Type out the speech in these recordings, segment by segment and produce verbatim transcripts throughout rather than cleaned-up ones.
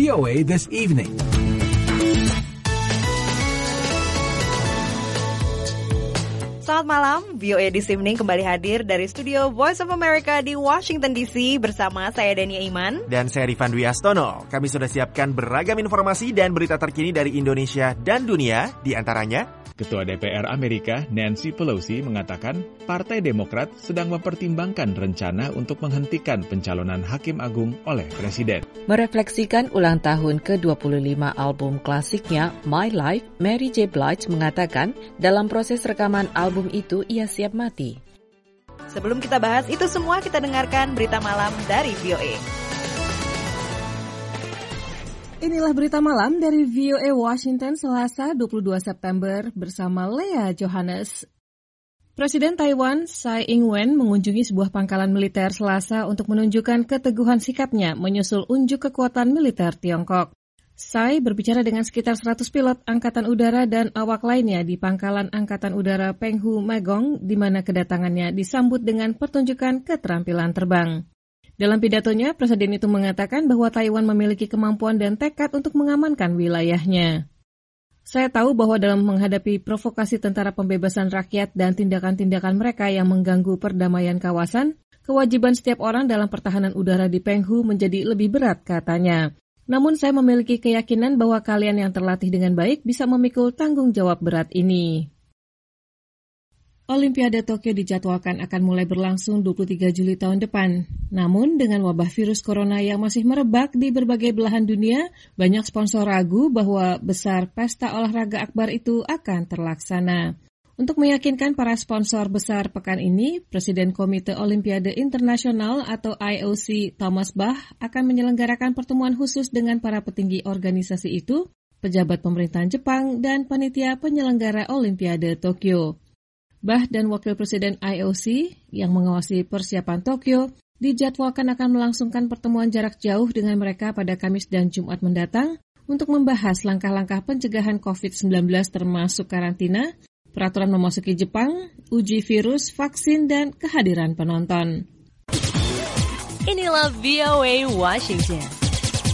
V O A This Evening. Selamat malam, V O A This Evening kembali hadir dari studio Voice of America di Washington D C bersama saya Dania Iman dan saya Rifan Dwi Astono. Kami sudah siapkan beragam informasi dan berita terkini dari Indonesia dan dunia, di antaranya Ketua D P R Amerika Nancy Pelosi mengatakan Partai Demokrat sedang mempertimbangkan rencana untuk menghentikan pencalonan Hakim Agung oleh Presiden. Merefleksikan ulang tahun ke dua puluh lima album klasiknya My Life, Mary J. Blige mengatakan dalam proses rekaman album itu ia siap mati. Sebelum kita bahas itu semua, kita dengarkan berita malam dari V O A. Inilah berita malam dari V O A Washington Selasa dua puluh dua September bersama Lea Johannes. Presiden Taiwan Tsai Ing-wen mengunjungi sebuah pangkalan militer Selasa untuk menunjukkan keteguhan sikapnya menyusul unjuk kekuatan militer Tiongkok. Tsai berbicara dengan sekitar seratus pilot Angkatan Udara dan awak lainnya di pangkalan Angkatan Udara Penghu Megong, di mana kedatangannya disambut dengan pertunjukan keterampilan terbang. Dalam pidatonya, Presiden itu mengatakan bahwa Taiwan memiliki kemampuan dan tekad untuk mengamankan wilayahnya. Saya tahu bahwa dalam menghadapi provokasi tentara pembebasan rakyat dan tindakan-tindakan mereka yang mengganggu perdamaian kawasan, kewajiban setiap orang dalam pertahanan udara di Penghu menjadi lebih berat, katanya. Namun saya memiliki keyakinan bahwa kalian yang terlatih dengan baik bisa memikul tanggung jawab berat ini. Olimpiade Tokyo dijadwalkan akan mulai berlangsung dua puluh tiga Juli tahun depan. Namun, dengan wabah virus corona yang masih merebak di berbagai belahan dunia, banyak sponsor ragu bahwa besar pesta olahraga akbar itu akan terlaksana. Untuk meyakinkan para sponsor besar pekan ini, Presiden Komite Olimpiade Internasional atau I O C Thomas Bach akan menyelenggarakan pertemuan khusus dengan para petinggi organisasi itu, pejabat pemerintahan Jepang, dan panitia penyelenggara Olimpiade Tokyo. Bach dan Wakil Presiden I O C yang mengawasi persiapan Tokyo dijadwalkan akan melangsungkan pertemuan jarak jauh dengan mereka pada Kamis dan Jumat mendatang untuk membahas langkah-langkah pencegahan covid sembilan belas termasuk karantina, peraturan memasuki Jepang, uji virus, vaksin, dan kehadiran penonton. Inilah V O A Washington.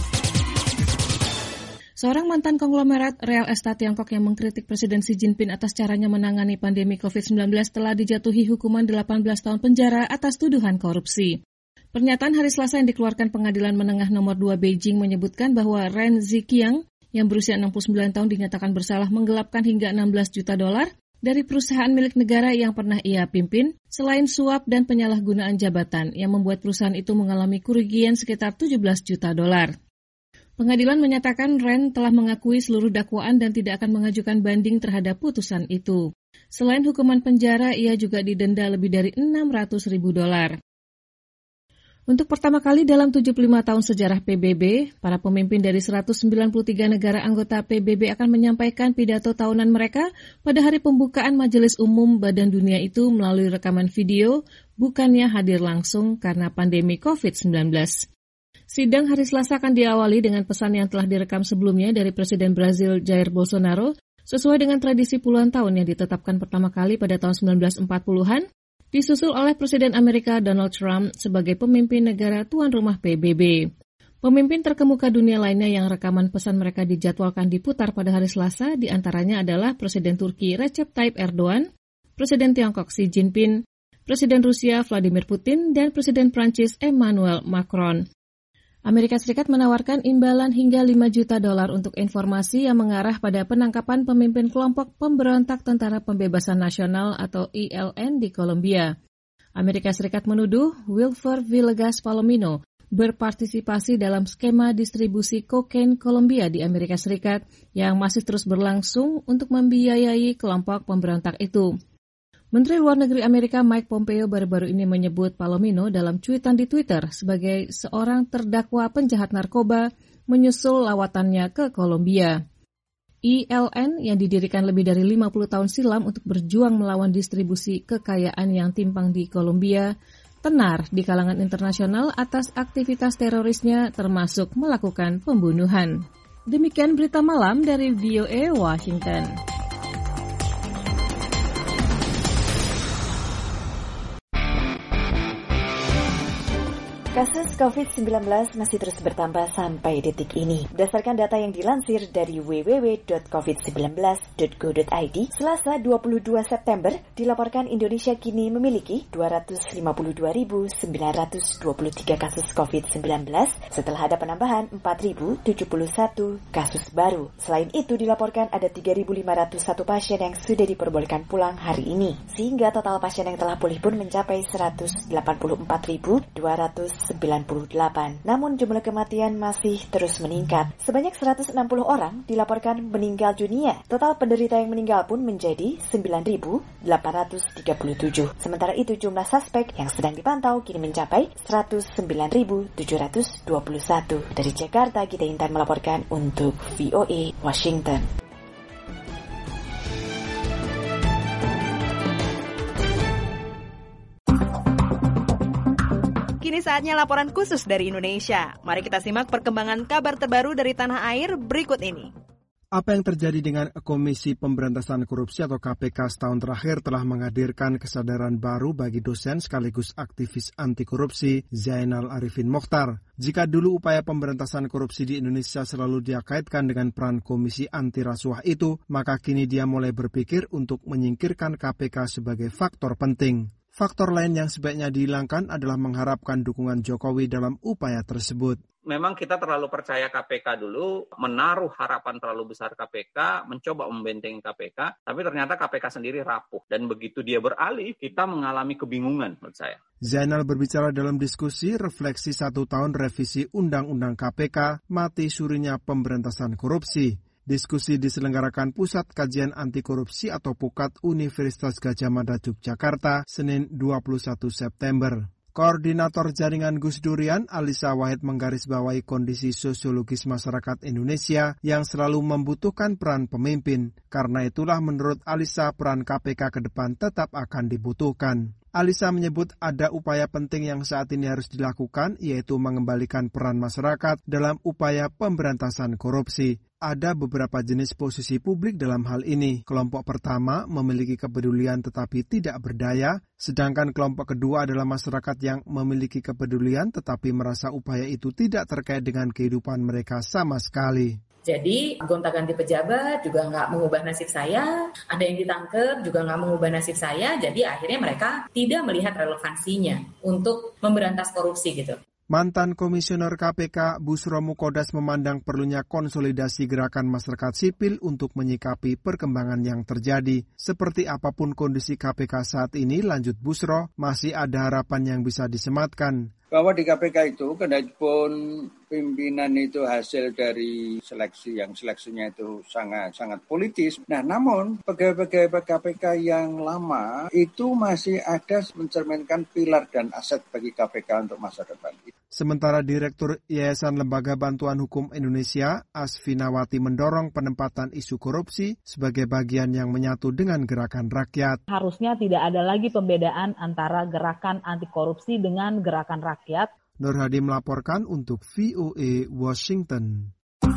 Seorang mantan konglomerat real estate Tiongkok yang mengkritik Presiden Xi Jinping atas caranya menangani pandemi covid sembilan belas telah dijatuhi hukuman delapan belas tahun penjara atas tuduhan korupsi. Pernyataan hari Selasa yang dikeluarkan Pengadilan Menengah Nomor dua Beijing menyebutkan bahwa Ren Ziqiang yang berusia enam puluh sembilan tahun dinyatakan bersalah menggelapkan hingga enam belas juta dolar dari perusahaan milik negara yang pernah ia pimpin, selain suap dan penyalahgunaan jabatan yang membuat perusahaan itu mengalami kerugian sekitar tujuh belas juta dolar. Pengadilan menyatakan Ren telah mengakui seluruh dakwaan dan tidak akan mengajukan banding terhadap putusan itu. Selain hukuman penjara, ia juga didenda lebih dari enam ratus ribu dolar. Untuk pertama kali dalam tujuh puluh lima tahun sejarah P B B, para pemimpin dari seratus sembilan puluh tiga negara anggota P B B akan menyampaikan pidato tahunan mereka pada hari pembukaan Majelis Umum Badan Dunia itu melalui rekaman video, bukannya hadir langsung karena pandemi covid sembilan belas. Sidang hari Selasa akan diawali dengan pesan yang telah direkam sebelumnya dari Presiden Brazil Jair Bolsonaro sesuai dengan tradisi puluhan tahun yang ditetapkan pertama kali pada tahun sembilan belas empat puluhan, disusul oleh Presiden Amerika Donald Trump sebagai pemimpin negara tuan rumah P B B. Pemimpin terkemuka dunia lainnya yang rekaman pesan mereka dijadwalkan diputar pada hari Selasa diantaranya adalah Presiden Turki Recep Tayyip Erdogan, Presiden Tiongkok Xi Jinping, Presiden Rusia Vladimir Putin, dan Presiden Prancis Emmanuel Macron. Amerika Serikat menawarkan imbalan hingga lima juta dolar untuk informasi yang mengarah pada penangkapan pemimpin kelompok pemberontak Tentara Pembebasan Nasional atau E L N di Kolombia. Amerika Serikat menuduh Wilfer Villegas Palomino berpartisipasi dalam skema distribusi kokain Kolombia di Amerika Serikat yang masih terus berlangsung untuk membiayai kelompok pemberontak itu. Menteri Luar Negeri Amerika Mike Pompeo baru-baru ini menyebut Palomino dalam cuitan di Twitter sebagai seorang terdakwa penjahat narkoba menyusul lawatannya ke Kolombia. E L N yang didirikan lebih dari lima puluh tahun silam untuk berjuang melawan distribusi kekayaan yang timpang di Kolombia, tenar di kalangan internasional atas aktivitas terorisnya termasuk melakukan pembunuhan. Demikian berita malam dari V O A Washington. Kasus covid sembilan belas masih terus bertambah sampai detik ini. Berdasarkan data yang dilansir dari w w w dot covid sembilan belas dot go dot i d, Selasa dua puluh dua September, dilaporkan Indonesia kini memiliki dua ratus lima puluh dua ribu sembilan ratus dua puluh tiga kasus covid sembilan belas setelah ada penambahan empat ribu tujuh puluh satu kasus baru. Selain itu, dilaporkan ada tiga ribu lima ratus satu pasien yang sudah diperbolehkan pulang hari ini, sehingga total pasien yang telah pulih pun mencapai seratus delapan puluh empat ribu dua ratus sembilan puluh delapan. Namun jumlah kematian masih terus meningkat. Sebanyak seratus enam puluh orang dilaporkan meninggal dunia. Total penderita yang meninggal pun menjadi sembilan ribu delapan ratus tiga puluh tujuh. Sementara itu jumlah suspek yang sedang dipantau kini mencapai seratus sembilan ribu tujuh ratus dua puluh satu. Dari Jakarta, Gita Intan melaporkan untuk V O A Washington. Kini saatnya laporan khusus dari Indonesia. Mari kita simak perkembangan kabar terbaru dari tanah air berikut ini. Apa yang terjadi dengan Komisi Pemberantasan Korupsi atau K P K setahun terakhir telah menghadirkan kesadaran baru bagi dosen sekaligus aktivis anti korupsi Zainal Arifin Mokhtar. Jika dulu upaya pemberantasan korupsi di Indonesia selalu dikaitkan dengan peran Komisi Anti Rasuah itu, maka kini dia mulai berpikir untuk menyingkirkan K P K sebagai faktor penting. Faktor lain yang sebaiknya dihilangkan adalah mengharapkan dukungan Jokowi dalam upaya tersebut. Memang kita terlalu percaya K P K dulu, menaruh harapan terlalu besar K P K, mencoba membentengi K P K, tapi ternyata K P K sendiri rapuh. Dan begitu dia beralih, kita mengalami kebingungan menurut saya. Zainal berbicara dalam diskusi refleksi satu tahun revisi Undang-Undang K P K, mati surinya pemberantasan korupsi. Diskusi diselenggarakan Pusat Kajian Anti Korupsi atau Pukat Universitas Gadjah Mada Yogyakarta, Senin dua puluh satu September. Koordinator Jaringan Gus Durian, Alisa Wahid menggarisbawahi kondisi sosiologis masyarakat Indonesia yang selalu membutuhkan peran pemimpin. Karena itulah menurut Alisa peran K P K ke depan tetap akan dibutuhkan. Alisa menyebut ada upaya penting yang saat ini harus dilakukan, yaitu mengembalikan peran masyarakat dalam upaya pemberantasan korupsi. Ada beberapa jenis posisi publik dalam hal ini. Kelompok pertama memiliki kepedulian tetapi tidak berdaya, sedangkan kelompok kedua adalah masyarakat yang memiliki kepedulian tetapi merasa upaya itu tidak terkait dengan kehidupan mereka sama sekali. Jadi gonta-ganti pejabat juga nggak mengubah nasib saya, ada yang ditangkap juga nggak mengubah nasib saya, jadi akhirnya mereka tidak melihat relevansinya untuk memberantas korupsi gitu. Mantan Komisioner K P K Busro Mukodas memandang perlunya konsolidasi gerakan masyarakat sipil untuk menyikapi perkembangan yang terjadi. Seperti apapun kondisi K P K saat ini, lanjut Busro, masih ada harapan yang bisa disematkan. Bahwa di K P K itu, kendapun pimpinan itu hasil dari seleksi yang seleksinya itu sangat sangat politis. Nah, namun pegawai-pegawai K P K yang lama itu masih ada mencerminkan pilar dan aset bagi K P K untuk masa depan. Sementara Direktur Yayasan Lembaga Bantuan Hukum Indonesia, Asfinawati, mendorong penempatan isu korupsi sebagai bagian yang menyatu dengan gerakan rakyat. Harusnya tidak ada lagi pembedaan antara gerakan anti korupsi dengan gerakan rakyat. Nur Hadi melaporkan untuk V O A Washington.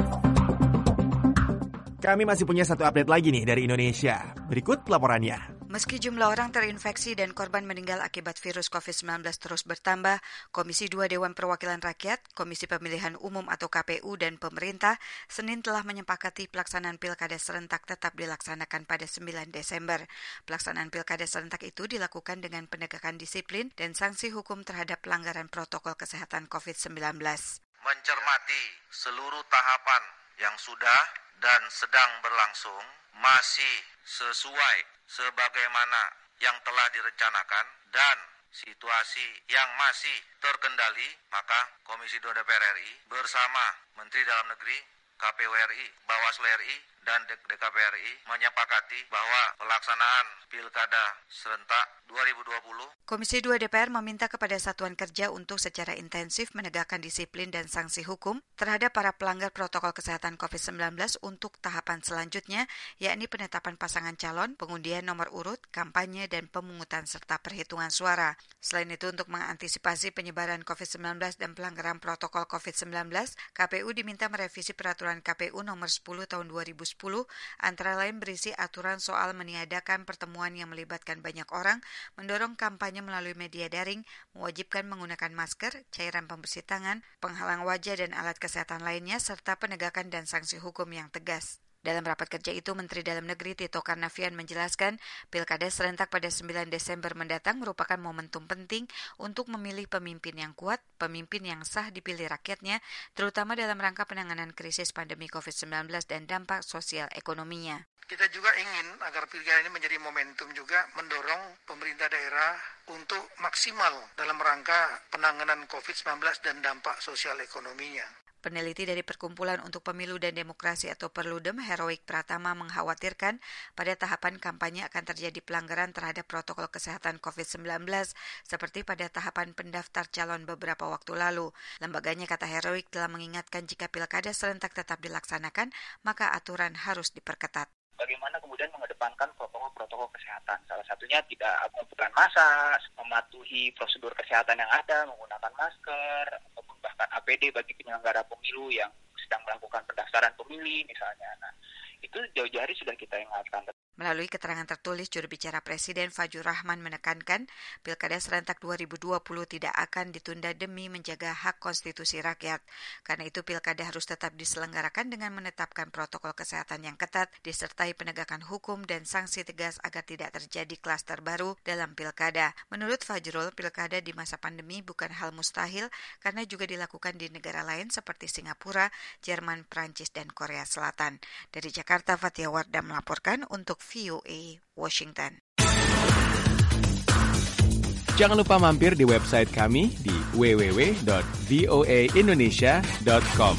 Kami masih punya satu update lagi nih dari Indonesia. Berikut laporannya. Meski jumlah orang terinfeksi dan korban meninggal akibat virus covid sembilan belas terus bertambah, Komisi dua Dewan Perwakilan Rakyat, Komisi Pemilihan Umum atau K P U dan pemerintah Senin telah menyepakati pelaksanaan pilkada serentak tetap dilaksanakan pada sembilan Desember. Pelaksanaan pilkada serentak itu dilakukan dengan penegakan disiplin dan sanksi hukum terhadap pelanggaran protokol kesehatan covid sembilan belas. Mencermati seluruh tahapan yang sudah dan sedang berlangsung masih sesuai sebagaimana yang telah direncanakan dan situasi yang masih terkendali, maka Komisi dua D P R R I bersama Menteri Dalam Negeri, K P U R I, Bawaslu R I, dan D K P R I menyepakati bahwa pelaksanaan Pilkada serentak dua ribu dua puluh. Komisi dua D P R meminta kepada Satuan Kerja untuk secara intensif menegakkan disiplin dan sanksi hukum terhadap para pelanggar protokol kesehatan covid sembilan belas untuk tahapan selanjutnya, yakni penetapan pasangan calon, pengundian nomor urut, kampanye, dan pemungutan serta perhitungan suara. Selain itu, untuk mengantisipasi penyebaran covid sembilan belas dan pelanggaran protokol covid sembilan belas, K P U diminta merevisi peraturan K P U nomor sepuluh tahun dua ribu sepuluh antara lain berisi aturan soal meniadakan pertemuan yang melibatkan banyak orang, mendorong kampanye melalui media daring, mewajibkan menggunakan masker, cairan pembersih tangan, penghalang wajah dan alat kesehatan lainnya, serta penegakan dan sanksi hukum yang tegas. Dalam rapat kerja itu, Menteri Dalam Negeri Tito Karnavian menjelaskan, Pilkada serentak pada sembilan Desember mendatang merupakan momentum penting untuk memilih pemimpin yang kuat, pemimpin yang sah dipilih rakyatnya, terutama dalam rangka penanganan krisis pandemi covid sembilan belas dan dampak sosial ekonominya. Kita juga ingin agar pilkada ini menjadi momentum juga mendorong pemerintah daerah untuk maksimal dalam rangka penanganan covid sembilan belas dan dampak sosial ekonominya. Peneliti dari Perkumpulan untuk Pemilu dan Demokrasi atau Perludem, Heroik Pratama, mengkhawatirkan pada tahapan kampanye akan terjadi pelanggaran terhadap protokol kesehatan covid sembilan belas seperti pada tahapan pendaftar calon beberapa waktu lalu. Lembaganya, kata Heroik, telah mengingatkan jika pilkada serentak tetap dilaksanakan, maka aturan harus diperketat. Bagaimana kemudian mengedepankan protokol-protokol kesehatan. Salah satunya tidak mengumpulkan massa, mematuhi prosedur kesehatan yang ada, menggunakan masker, ataupun bahkan A P D bagi penyelenggara pemilu yang sedang melakukan pendaftaran pemilih misalnya. Nah, itu jauh-jauh hari sudah kita ingatkan. Melalui keterangan tertulis, juru bicara Presiden Fajrul Rahman menekankan Pilkada serentak dua ribu dua puluh tidak akan ditunda demi menjaga hak konstitusi rakyat. Karena itu Pilkada harus tetap diselenggarakan dengan menetapkan protokol kesehatan yang ketat, disertai penegakan hukum dan sanksi tegas agar tidak terjadi klaster baru dalam Pilkada. Menurut Fajrul, Pilkada di masa pandemi bukan hal mustahil karena juga dilakukan di negara lain seperti Singapura, Jerman, Prancis, dan Korea Selatan. Dari Jakarta, Fathia Wardah melaporkan untuk V O A Washington. Jangan lupa mampir di website kami di w w w dot v o a indonesia dot com.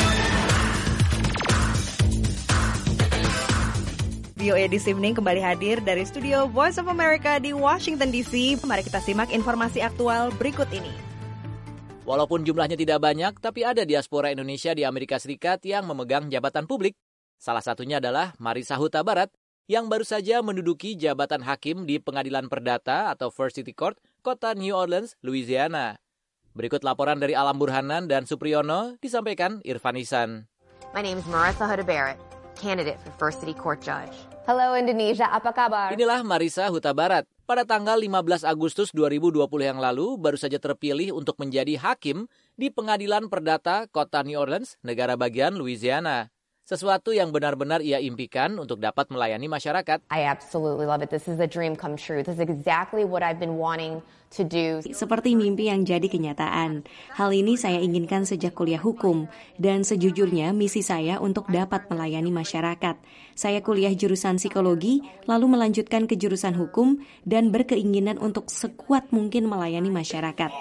V O A This Evening kembali hadir dari studio Voice of America di Washington D C. Mari kita simak informasi aktual berikut ini. Walaupun jumlahnya tidak banyak, tapi ada diaspora Indonesia di Amerika Serikat yang memegang jabatan publik. Salah satunya adalah Marisa Huta Barat, yang baru saja menduduki jabatan hakim di Pengadilan Perdata atau First City Court, kota New Orleans, Louisiana. Berikut laporan dari Alam Burhanan dan Supriyono, disampaikan Irfan Isan. My name is Marisa Huta Barat, candidate for First City Court Judge. Hello Indonesia, apa kabar? Inilah Marisa Huta Barat. Pada tanggal lima belas Agustus dua ribu dua puluh yang lalu, baru saja terpilih untuk menjadi hakim di Pengadilan Perdata kota New Orleans, negara bagian Louisiana. Sesuatu yang benar-benar ia impikan untuk dapat melayani masyarakat. I absolutely love it. This is a dream come true. This is exactly what I've been wanting to do. Seperti mimpi yang jadi kenyataan. Hal ini saya inginkan sejak kuliah hukum. Dan sejujurnya misi saya untuk dapat melayani masyarakat. Saya kuliah jurusan psikologi, lalu melanjutkan ke jurusan hukum, dan berkeinginan untuk sekuat mungkin melayani masyarakat.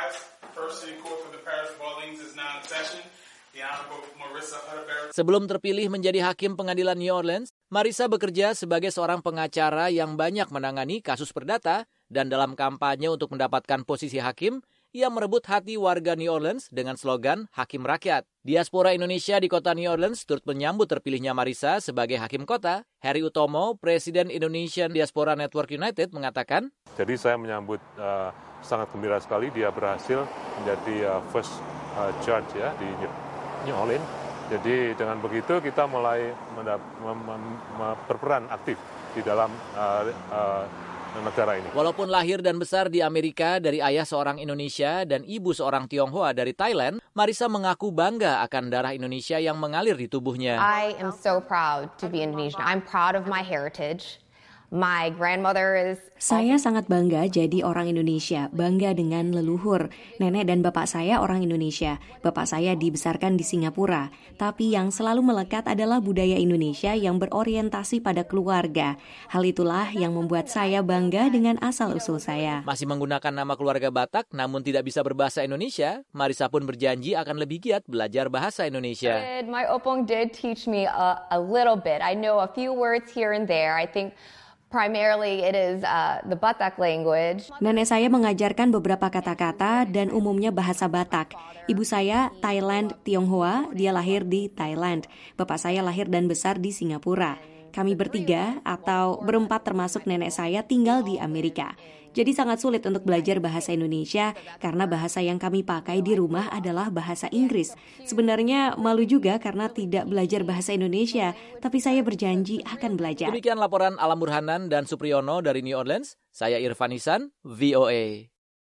Sebelum terpilih menjadi hakim pengadilan New Orleans, Marisa bekerja sebagai seorang pengacara yang banyak menangani kasus perdata, dan dalam kampanye untuk mendapatkan posisi hakim, ia merebut hati warga New Orleans dengan slogan Hakim Rakyat. Diaspora Indonesia di kota New Orleans turut menyambut terpilihnya Marisa sebagai hakim kota. Heri Utomo, Presiden Indonesian Diaspora Network United, mengatakan, Jadi saya menyambut uh, sangat gembira sekali dia berhasil menjadi uh, first uh, judge ya di New Orleans. Jadi dengan begitu kita mulai mendap- mem- mem- berperan aktif di dalam uh, uh, negara ini. Walaupun lahir dan besar di Amerika dari ayah seorang Indonesia dan ibu seorang Tionghoa dari Thailand, Marisa mengaku bangga akan darah Indonesia yang mengalir di tubuhnya. I am so proud to be Indonesian. I'm proud of my heritage. My grandmother is... Saya sangat bangga jadi orang Indonesia, bangga dengan leluhur. Nenek dan bapak saya orang Indonesia. Bapak saya dibesarkan di Singapura. Tapi yang selalu melekat adalah budaya Indonesia yang berorientasi pada keluarga. Hal itulah yang membuat saya bangga dengan asal-usul saya. Masih menggunakan nama keluarga Batak, namun tidak bisa berbahasa Indonesia, Marisa pun berjanji akan lebih giat belajar bahasa Indonesia. My opong did teach me a, a little bit. I know a few words here and there. I think... Primarily it is uh, the Batak language. Nenek saya mengajarkan beberapa kata-kata dan umumnya bahasa Batak. Ibu saya Thailand Tionghoa, dia lahir di Thailand. Bapak saya lahir dan besar di Singapura. Kami bertiga atau berempat termasuk nenek saya tinggal di Amerika. Jadi sangat sulit untuk belajar bahasa Indonesia karena bahasa yang kami pakai di rumah adalah bahasa Inggris. Sebenarnya malu juga karena tidak belajar bahasa Indonesia, tapi saya berjanji akan belajar. Demikian laporan Alam Burhanan dan Supriyono dari New Orleans. Saya Irfan Hisan, V O A.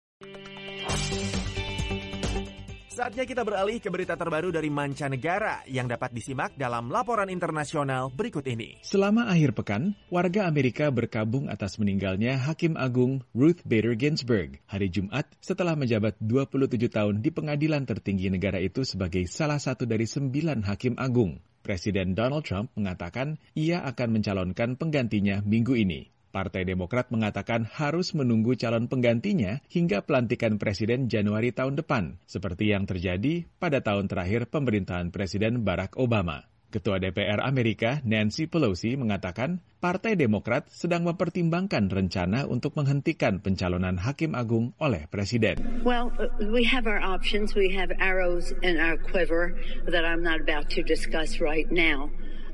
Saatnya kita beralih ke berita terbaru dari mancanegara yang dapat disimak dalam laporan internasional berikut ini. Selama akhir pekan, warga Amerika berkabung atas meninggalnya Hakim Agung Ruth Bader Ginsburg hari Jumat setelah menjabat dua puluh tujuh tahun di pengadilan tertinggi negara itu sebagai salah satu dari sembilan hakim agung. Presiden Donald Trump mengatakan ia akan mencalonkan penggantinya minggu ini. Partai Demokrat mengatakan harus menunggu calon penggantinya hingga pelantikan Presiden Januari tahun depan, seperti yang terjadi pada tahun terakhir pemerintahan Presiden Barack Obama. Ketua D P R Amerika Nancy Pelosi mengatakan Partai Demokrat sedang mempertimbangkan rencana untuk menghentikan pencalonan Hakim Agung oleh Presiden. Well, we have our options. We have arrows in our quiver that I'm not about to discuss right now.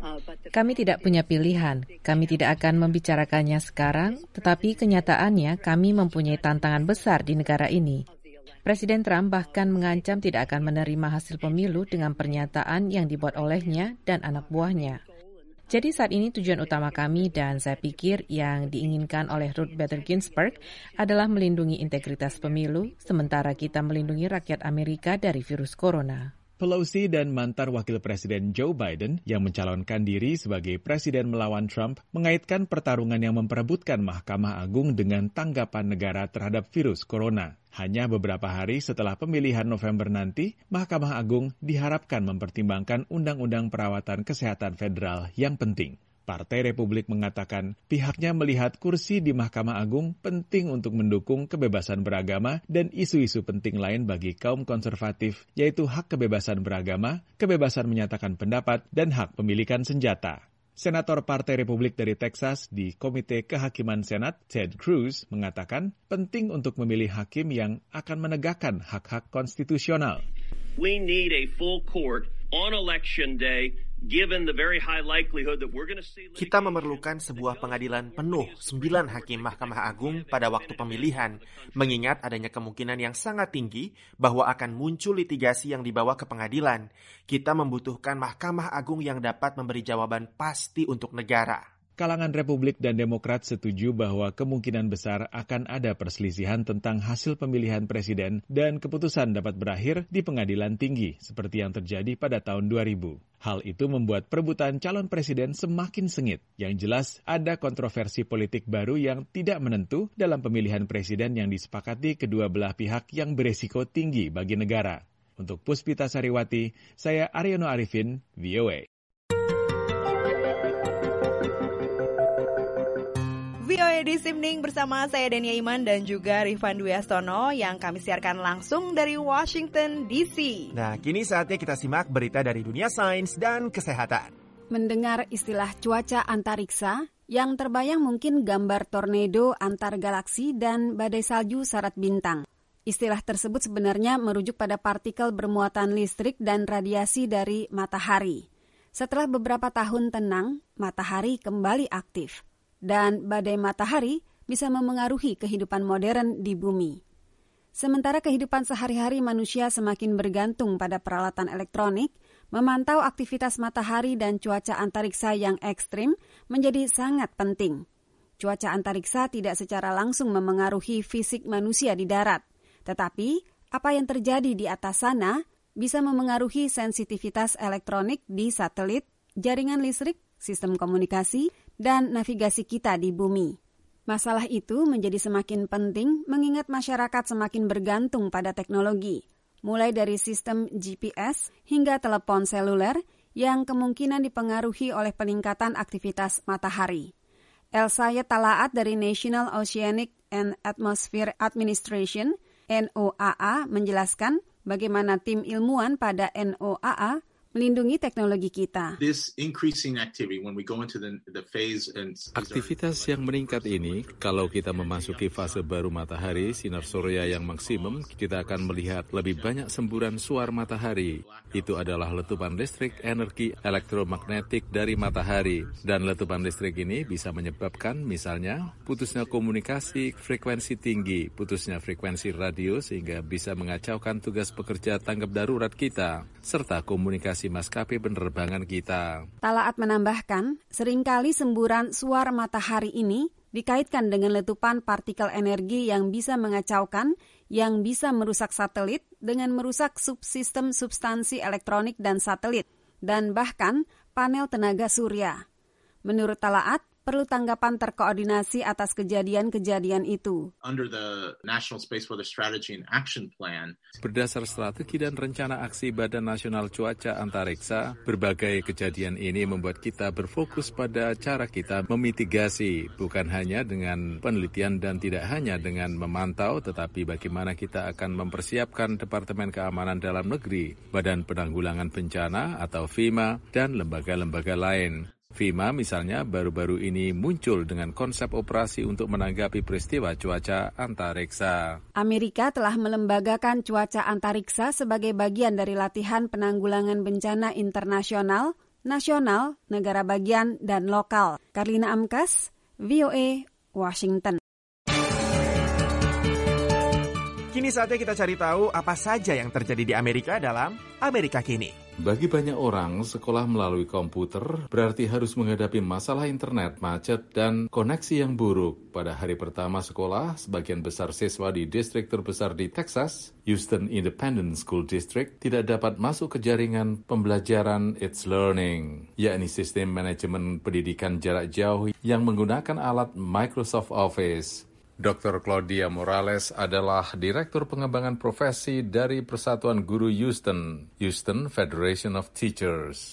Kami tidak punya pilihan, kami tidak akan membicarakannya sekarang, tetapi kenyataannya kami mempunyai tantangan besar di negara ini. Presiden Trump bahkan mengancam tidak akan menerima hasil pemilu dengan pernyataan yang dibuat olehnya dan anak buahnya. Jadi saat ini tujuan utama kami dan saya pikir yang diinginkan oleh Ruth Bader Ginsburg adalah melindungi integritas pemilu, sementara kita melindungi rakyat Amerika dari virus corona. Pelosi dan mantan Wakil Presiden Joe Biden yang mencalonkan diri sebagai presiden melawan Trump mengaitkan pertarungan yang memperebutkan Mahkamah Agung dengan tanggapan negara terhadap virus corona. Hanya beberapa hari setelah pemilihan November nanti, Mahkamah Agung diharapkan mempertimbangkan Undang-Undang Perawatan Kesehatan Federal yang penting. Partai Republik mengatakan pihaknya melihat kursi di Mahkamah Agung penting untuk mendukung kebebasan beragama dan isu-isu penting lain bagi kaum konservatif, yaitu hak kebebasan beragama, kebebasan menyatakan pendapat, dan hak pemilikan senjata. Senator Partai Republik dari Texas di Komite Kehakiman Senat, Ted Cruz, mengatakan penting untuk memilih hakim yang akan menegakkan hak-hak konstitusional. We need a full court on election day. Given the very high likelihood that we're going to see... Kita memerlukan sebuah pengadilan penuh sembilan hakim Mahkamah Agung pada waktu pemilihan, mengingat adanya kemungkinan yang sangat tinggi bahwa akan muncul litigasi yang dibawa ke pengadilan. Kita membutuhkan Mahkamah Agung yang dapat memberi jawaban pasti untuk negara. Kalangan Republik dan Demokrat setuju bahwa kemungkinan besar akan ada perselisihan tentang hasil pemilihan presiden dan keputusan dapat berakhir di pengadilan tinggi seperti yang terjadi pada tahun dua ribu. Hal itu membuat perebutan calon presiden semakin sengit. Yang jelas ada kontroversi politik baru yang tidak menentu dalam pemilihan presiden yang disepakati kedua belah pihak yang beresiko tinggi bagi negara. Untuk Puspita Sariwati, saya Aryono Arifin, V O A. V O A This Evening bersama saya Dania Iman dan juga Rifan Dwi Astono yang kami siarkan langsung dari Washington D C. Nah, kini saatnya kita simak berita dari dunia sains dan kesehatan. Mendengar istilah cuaca antariksa, yang terbayang mungkin gambar tornado antar galaksi dan badai salju syarat bintang. Istilah tersebut sebenarnya merujuk pada partikel bermuatan listrik dan radiasi dari matahari. Setelah beberapa tahun tenang, matahari kembali aktif. Dan badai matahari bisa memengaruhi kehidupan modern di bumi. Sementara kehidupan sehari-hari manusia semakin bergantung pada peralatan elektronik, memantau aktivitas matahari dan cuaca antariksa yang ekstrim menjadi sangat penting. Cuaca antariksa tidak secara langsung memengaruhi fisik manusia di darat, tetapi apa yang terjadi di atas sana bisa memengaruhi sensitivitas elektronik di satelit, jaringan listrik, sistem komunikasi, dan navigasi kita di bumi. Masalah itu menjadi semakin penting mengingat masyarakat semakin bergantung pada teknologi, mulai dari sistem G P S hingga telepon seluler yang kemungkinan dipengaruhi oleh peningkatan aktivitas matahari. Elsayed Talaat dari National Oceanic and Atmospheric Administration, N O A A, menjelaskan bagaimana tim ilmuwan pada N O A A melindungi teknologi kita. Aktivitas yang meningkat ini, kalau kita memasuki fase baru matahari, sinar surya yang maksimum, kita akan melihat lebih banyak semburan suar matahari. Itu adalah letupan listrik energi elektromagnetik dari matahari. Dan letupan listrik ini bisa menyebabkan misalnya putusnya komunikasi frekuensi tinggi, putusnya frekuensi radio sehingga bisa mengacaukan tugas pekerja tanggap darurat kita, serta komunikasi maskapai penerbangan kita. Talaat menambahkan, seringkali semburan suar matahari ini dikaitkan dengan letupan partikel energi yang bisa mengacaukan, yang bisa merusak satelit dengan merusak subsistem substansi elektronik dan satelit, dan bahkan panel tenaga surya. Menurut Talaat, perlu tanggapan terkoordinasi atas kejadian-kejadian itu. Under the National Space Weather Strategy and Action Plan, berdasar strategi dan rencana aksi Badan Nasional Cuaca Antariksa, berbagai kejadian ini membuat kita berfokus pada cara kita memitigasi, bukan hanya dengan penelitian dan tidak hanya dengan memantau, tetapi bagaimana kita akan mempersiapkan Departemen Keamanan Dalam Negeri, Badan Penanggulangan Bencana atau FEMA, dan lembaga-lembaga lain. FEMA misalnya baru-baru ini muncul dengan konsep operasi untuk menanggapi peristiwa cuaca antariksa. Amerika telah melembagakan cuaca antariksa sebagai bagian dari latihan penanggulangan bencana internasional, nasional, negara bagian, dan lokal. Karlina Amkas, V O A, Washington. Kini saatnya kita cari tahu apa saja yang terjadi di Amerika dalam Amerika Kini. Bagi banyak orang, sekolah melalui komputer berarti harus menghadapi masalah internet, macet, dan koneksi yang buruk. Pada hari pertama sekolah, sebagian besar siswa di distrik terbesar di Texas, Houston Independent School District, tidak dapat masuk ke jaringan pembelajaran It's Learning, yakni sistem manajemen pendidikan jarak jauh yang menggunakan alat Microsoft Office. Doktor Claudia Morales adalah Direktur Pengembangan Profesi dari Persatuan Guru Houston, Houston Federation of Teachers.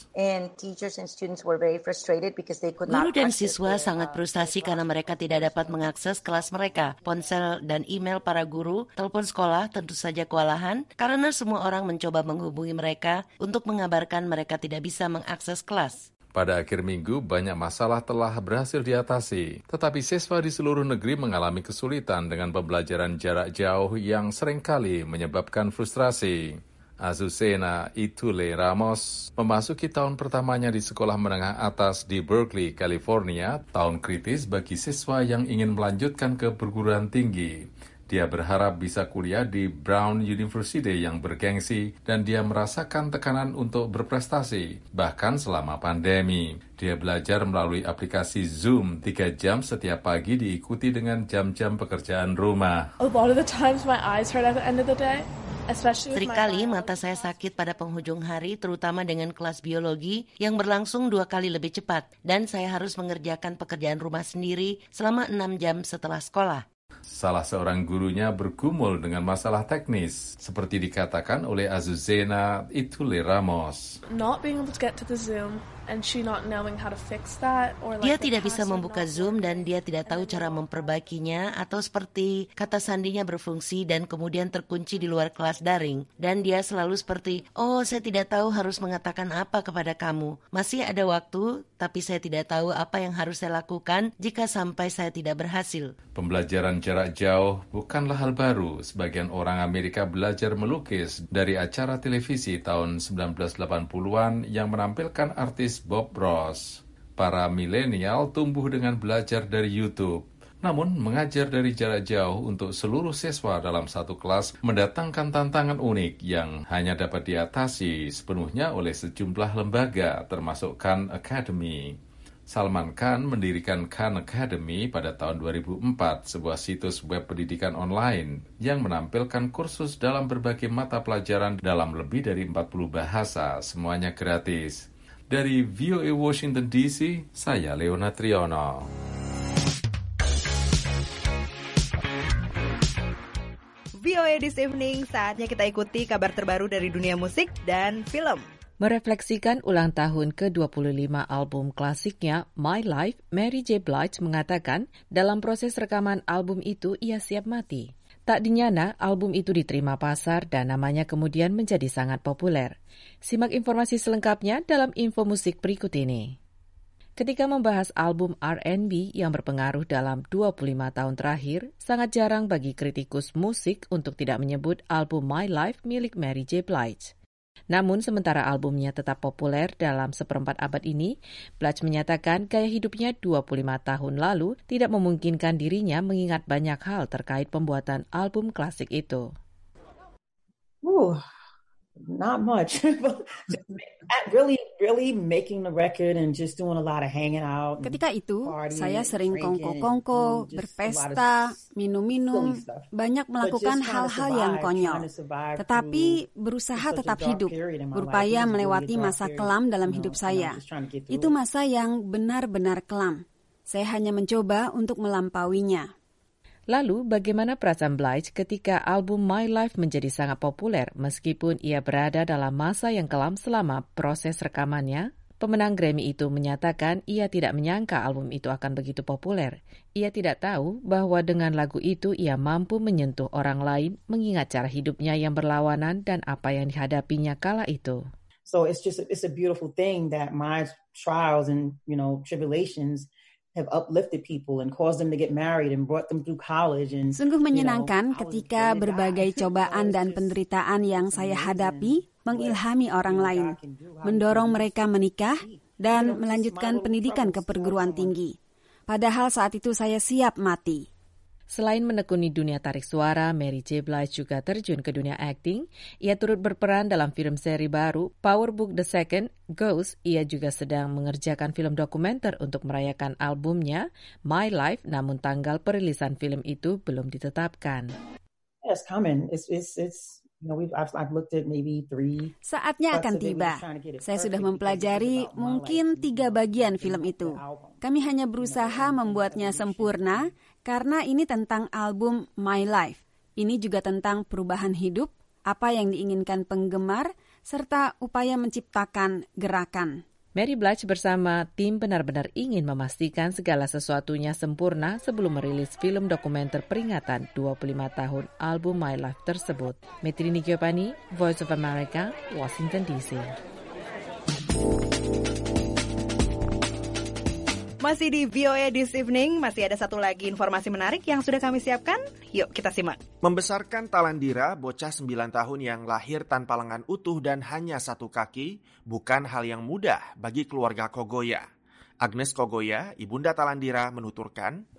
Guru dan siswa sangat frustasi karena mereka tidak dapat mengakses kelas mereka. Ponsel dan email para guru, telepon sekolah tentu saja kewalahan karena semua orang mencoba menghubungi mereka untuk mengabarkan mereka tidak bisa mengakses kelas. Pada akhir minggu, banyak masalah telah berhasil diatasi. Tetapi siswa di seluruh negeri mengalami kesulitan dengan pembelajaran jarak jauh yang seringkali menyebabkan frustrasi. Azucena Itule Ramos memasuki tahun pertamanya di sekolah menengah atas di Berkeley, California, tahun kritis bagi siswa yang ingin melanjutkan ke perguruan tinggi. Dia berharap bisa kuliah di Brown University yang bergengsi dan dia merasakan tekanan untuk berprestasi, bahkan selama pandemi. Dia belajar melalui aplikasi Zoom tiga jam setiap pagi diikuti dengan jam-jam pekerjaan rumah. A lot of the times my eyes hurt at the end of the day. Seringkali mata saya sakit pada penghujung hari, terutama dengan kelas biologi yang berlangsung dua kali lebih cepat, dan saya harus mengerjakan pekerjaan rumah sendiri selama enam jam setelah sekolah. Salah seorang gurunya bergumul dengan masalah teknis, seperti dikatakan oleh Azucena Itule Ramos. Not being able to get to the Zoom and she not knowing how to fix that or like dia tidak bisa membuka Zoom dan dia tidak tahu cara memperbaikinya, atau seperti kata sandinya berfungsi dan kemudian terkunci di luar kelas daring, dan dia selalu seperti, oh saya tidak tahu harus mengatakan apa kepada kamu, masih ada waktu tapi saya tidak tahu apa yang harus saya lakukan jika sampai saya tidak berhasil. Pembelajaran jarak jauh bukanlah hal baru. Sebagian orang Amerika belajar melukis dari acara televisi tahun sembilan belas delapan puluhan yang menampilkan artis Bob Ross. Para milenial tumbuh dengan belajar dari YouTube. Namun, mengajar dari jarak jauh untuk seluruh siswa dalam satu kelas mendatangkan tantangan unik yang hanya dapat diatasi sepenuhnya oleh sejumlah lembaga, termasuk Khan Academy. Salman Khan mendirikan Khan Academy pada tahun dua ribu empat, sebuah situs web pendidikan online yang menampilkan kursus dalam berbagai mata pelajaran dalam lebih dari empat puluh bahasa, semuanya gratis. Dari V O A Washington D C, saya Leona Triono. V O A This Evening, saatnya kita ikuti kabar terbaru dari dunia musik dan film. Merefleksikan ulang tahun ke dua puluh lima album klasiknya My Life, Mary J. Blige mengatakan dalam proses rekaman album itu ia siap mati. Tak dinyana, album itu diterima pasar dan namanya kemudian menjadi sangat populer. Simak informasi selengkapnya dalam info musik berikut ini. Ketika membahas album R and B yang berpengaruh dalam dua puluh lima tahun terakhir, sangat jarang bagi kritikus musik untuk tidak menyebut album My Life milik Mary J. Blige. Namun sementara albumnya tetap populer dalam seperempat abad ini, Blige menyatakan gaya hidupnya dua puluh lima tahun lalu tidak memungkinkan dirinya mengingat banyak hal terkait pembuatan album klasik itu. Ooh, not much. really, really making the record and just doing a lot of hanging out. Ketika itu, saya sering kongko-kongko, berpesta, minum-minum, banyak melakukan hal-hal yang konyol. Tetapi berusaha tetap hidup, berupaya melewati masa kelam dalam hidup saya. Itu masa yang benar-benar kelam. Saya hanya mencoba untuk melampauinya. Lalu, bagaimana perasaan Blige ketika album My Life menjadi sangat populer meskipun ia berada dalam masa yang kelam selama proses rekamannya? Pemenang Grammy itu menyatakan ia tidak menyangka album itu akan begitu populer. Ia tidak tahu bahwa dengan lagu itu ia mampu menyentuh orang lain mengingat cara hidupnya yang berlawanan dan apa yang dihadapinya kala itu. So it's just it's a beautiful thing that my trials and, you know, tribulations have uplifted people and caused them to get married and brought them through college and Sungguh menyenangkan ketika berbagai cobaan dan penderitaan yang saya hadapi mengilhami orang lain, mendorong mereka menikah dan melanjutkan pendidikan ke perguruan tinggi. Padahal saat itu saya siap mati. Selain menekuni dunia tarik suara, Mary J. Blige juga terjun ke dunia acting. Ia turut berperan dalam film seri baru Power Book the Second, Ghost. Ia juga sedang mengerjakan film dokumenter untuk merayakan albumnya My Life, namun tanggal perilisan film itu belum ditetapkan. It's coming. It's it's it's you know, we've I've, I've looked at maybe three. Saatnya akan tiba. Saya sudah mempelajari mungkin tiga bagian film itu. Kami hanya berusaha membuatnya sempurna karena ini tentang album My Life. Ini juga tentang perubahan hidup, apa yang diinginkan penggemar, serta upaya menciptakan gerakan. Mary Blige bersama tim benar-benar ingin memastikan segala sesuatunya sempurna sebelum merilis film dokumenter peringatan dua puluh lima tahun album My Life tersebut. Metrini Giovanni, Voice of America, Washington D C. Masih di V O A This Evening, masih ada satu lagi informasi menarik yang sudah kami siapkan. Yuk kita simak. Membesarkan Talandira, bocah sembilan tahun yang lahir tanpa lengan utuh dan hanya satu kaki, bukan hal yang mudah bagi keluarga Kogoya. Agnes Kogoya, ibunda Talandira, menuturkan,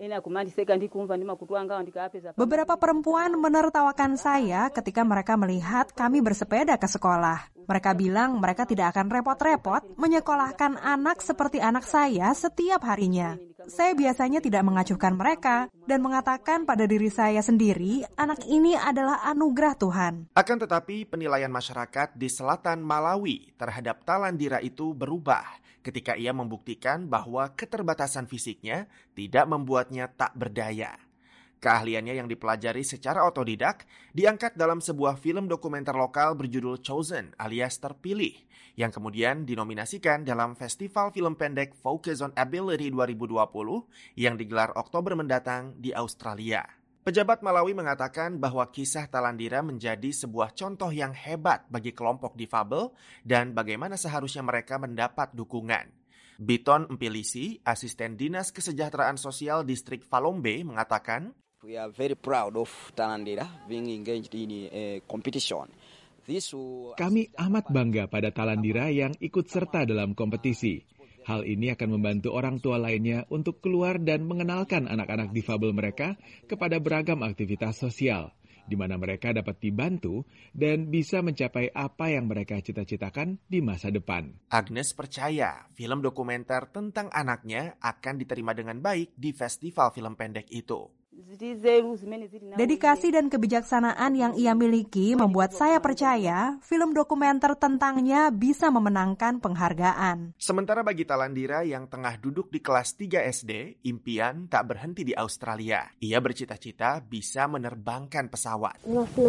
beberapa perempuan menertawakan saya ketika mereka melihat kami bersepeda ke sekolah. Mereka bilang mereka tidak akan repot-repot menyekolahkan anak seperti anak saya setiap harinya. Saya biasanya tidak mengacuhkan mereka dan mengatakan pada diri saya sendiri, anak ini adalah anugerah Tuhan. Akan tetapi penilaian masyarakat di selatan Malawi terhadap Talandira itu berubah ketika ia membuktikan bahwa keterbatasan fisiknya tidak membuatnya tak berdaya. Keahliannya yang dipelajari secara otodidak diangkat dalam sebuah film dokumenter lokal berjudul Chosen alias Terpilih, yang kemudian dinominasikan dalam Festival Film Pendek Focus on Ability dua ribu dua puluh yang digelar Oktober mendatang di Australia. Pejabat Malawi mengatakan bahwa kisah Talandira menjadi sebuah contoh yang hebat bagi kelompok difabel dan bagaimana seharusnya mereka mendapat dukungan. Biton Mpilisi, asisten Dinas Kesejahteraan Sosial Distrik Falombe, mengatakan, We are very proud of Talandira being engaged in a competition. This... Kami amat bangga pada Talandira yang ikut serta dalam kompetisi. Hal ini akan membantu orang tua lainnya untuk keluar dan mengenalkan anak-anak difabel mereka kepada beragam aktivitas sosial, di mana mereka dapat dibantu dan bisa mencapai apa yang mereka cita-citakan di masa depan. Agnes percaya film dokumenter tentang anaknya akan diterima dengan baik di festival film pendek itu. Dedikasi dan kebijaksanaan yang ia miliki membuat saya percaya film dokumenter tentangnya bisa memenangkan penghargaan. Sementara bagi Talandira yang tengah duduk di kelas tiga S D, impian tak berhenti di Australia. Ia bercita-cita bisa menerbangkan pesawat.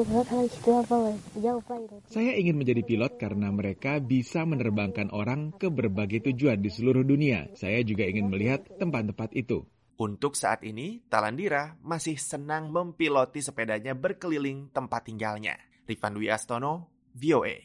Saya ingin menjadi pilot karena mereka bisa menerbangkan orang ke berbagai tujuan di seluruh dunia. Saya juga ingin melihat tempat-tempat itu. Untuk saat ini, Talandira masih senang mempiloti sepedanya berkeliling tempat tinggalnya. Rifan Dwi Astono, V O A.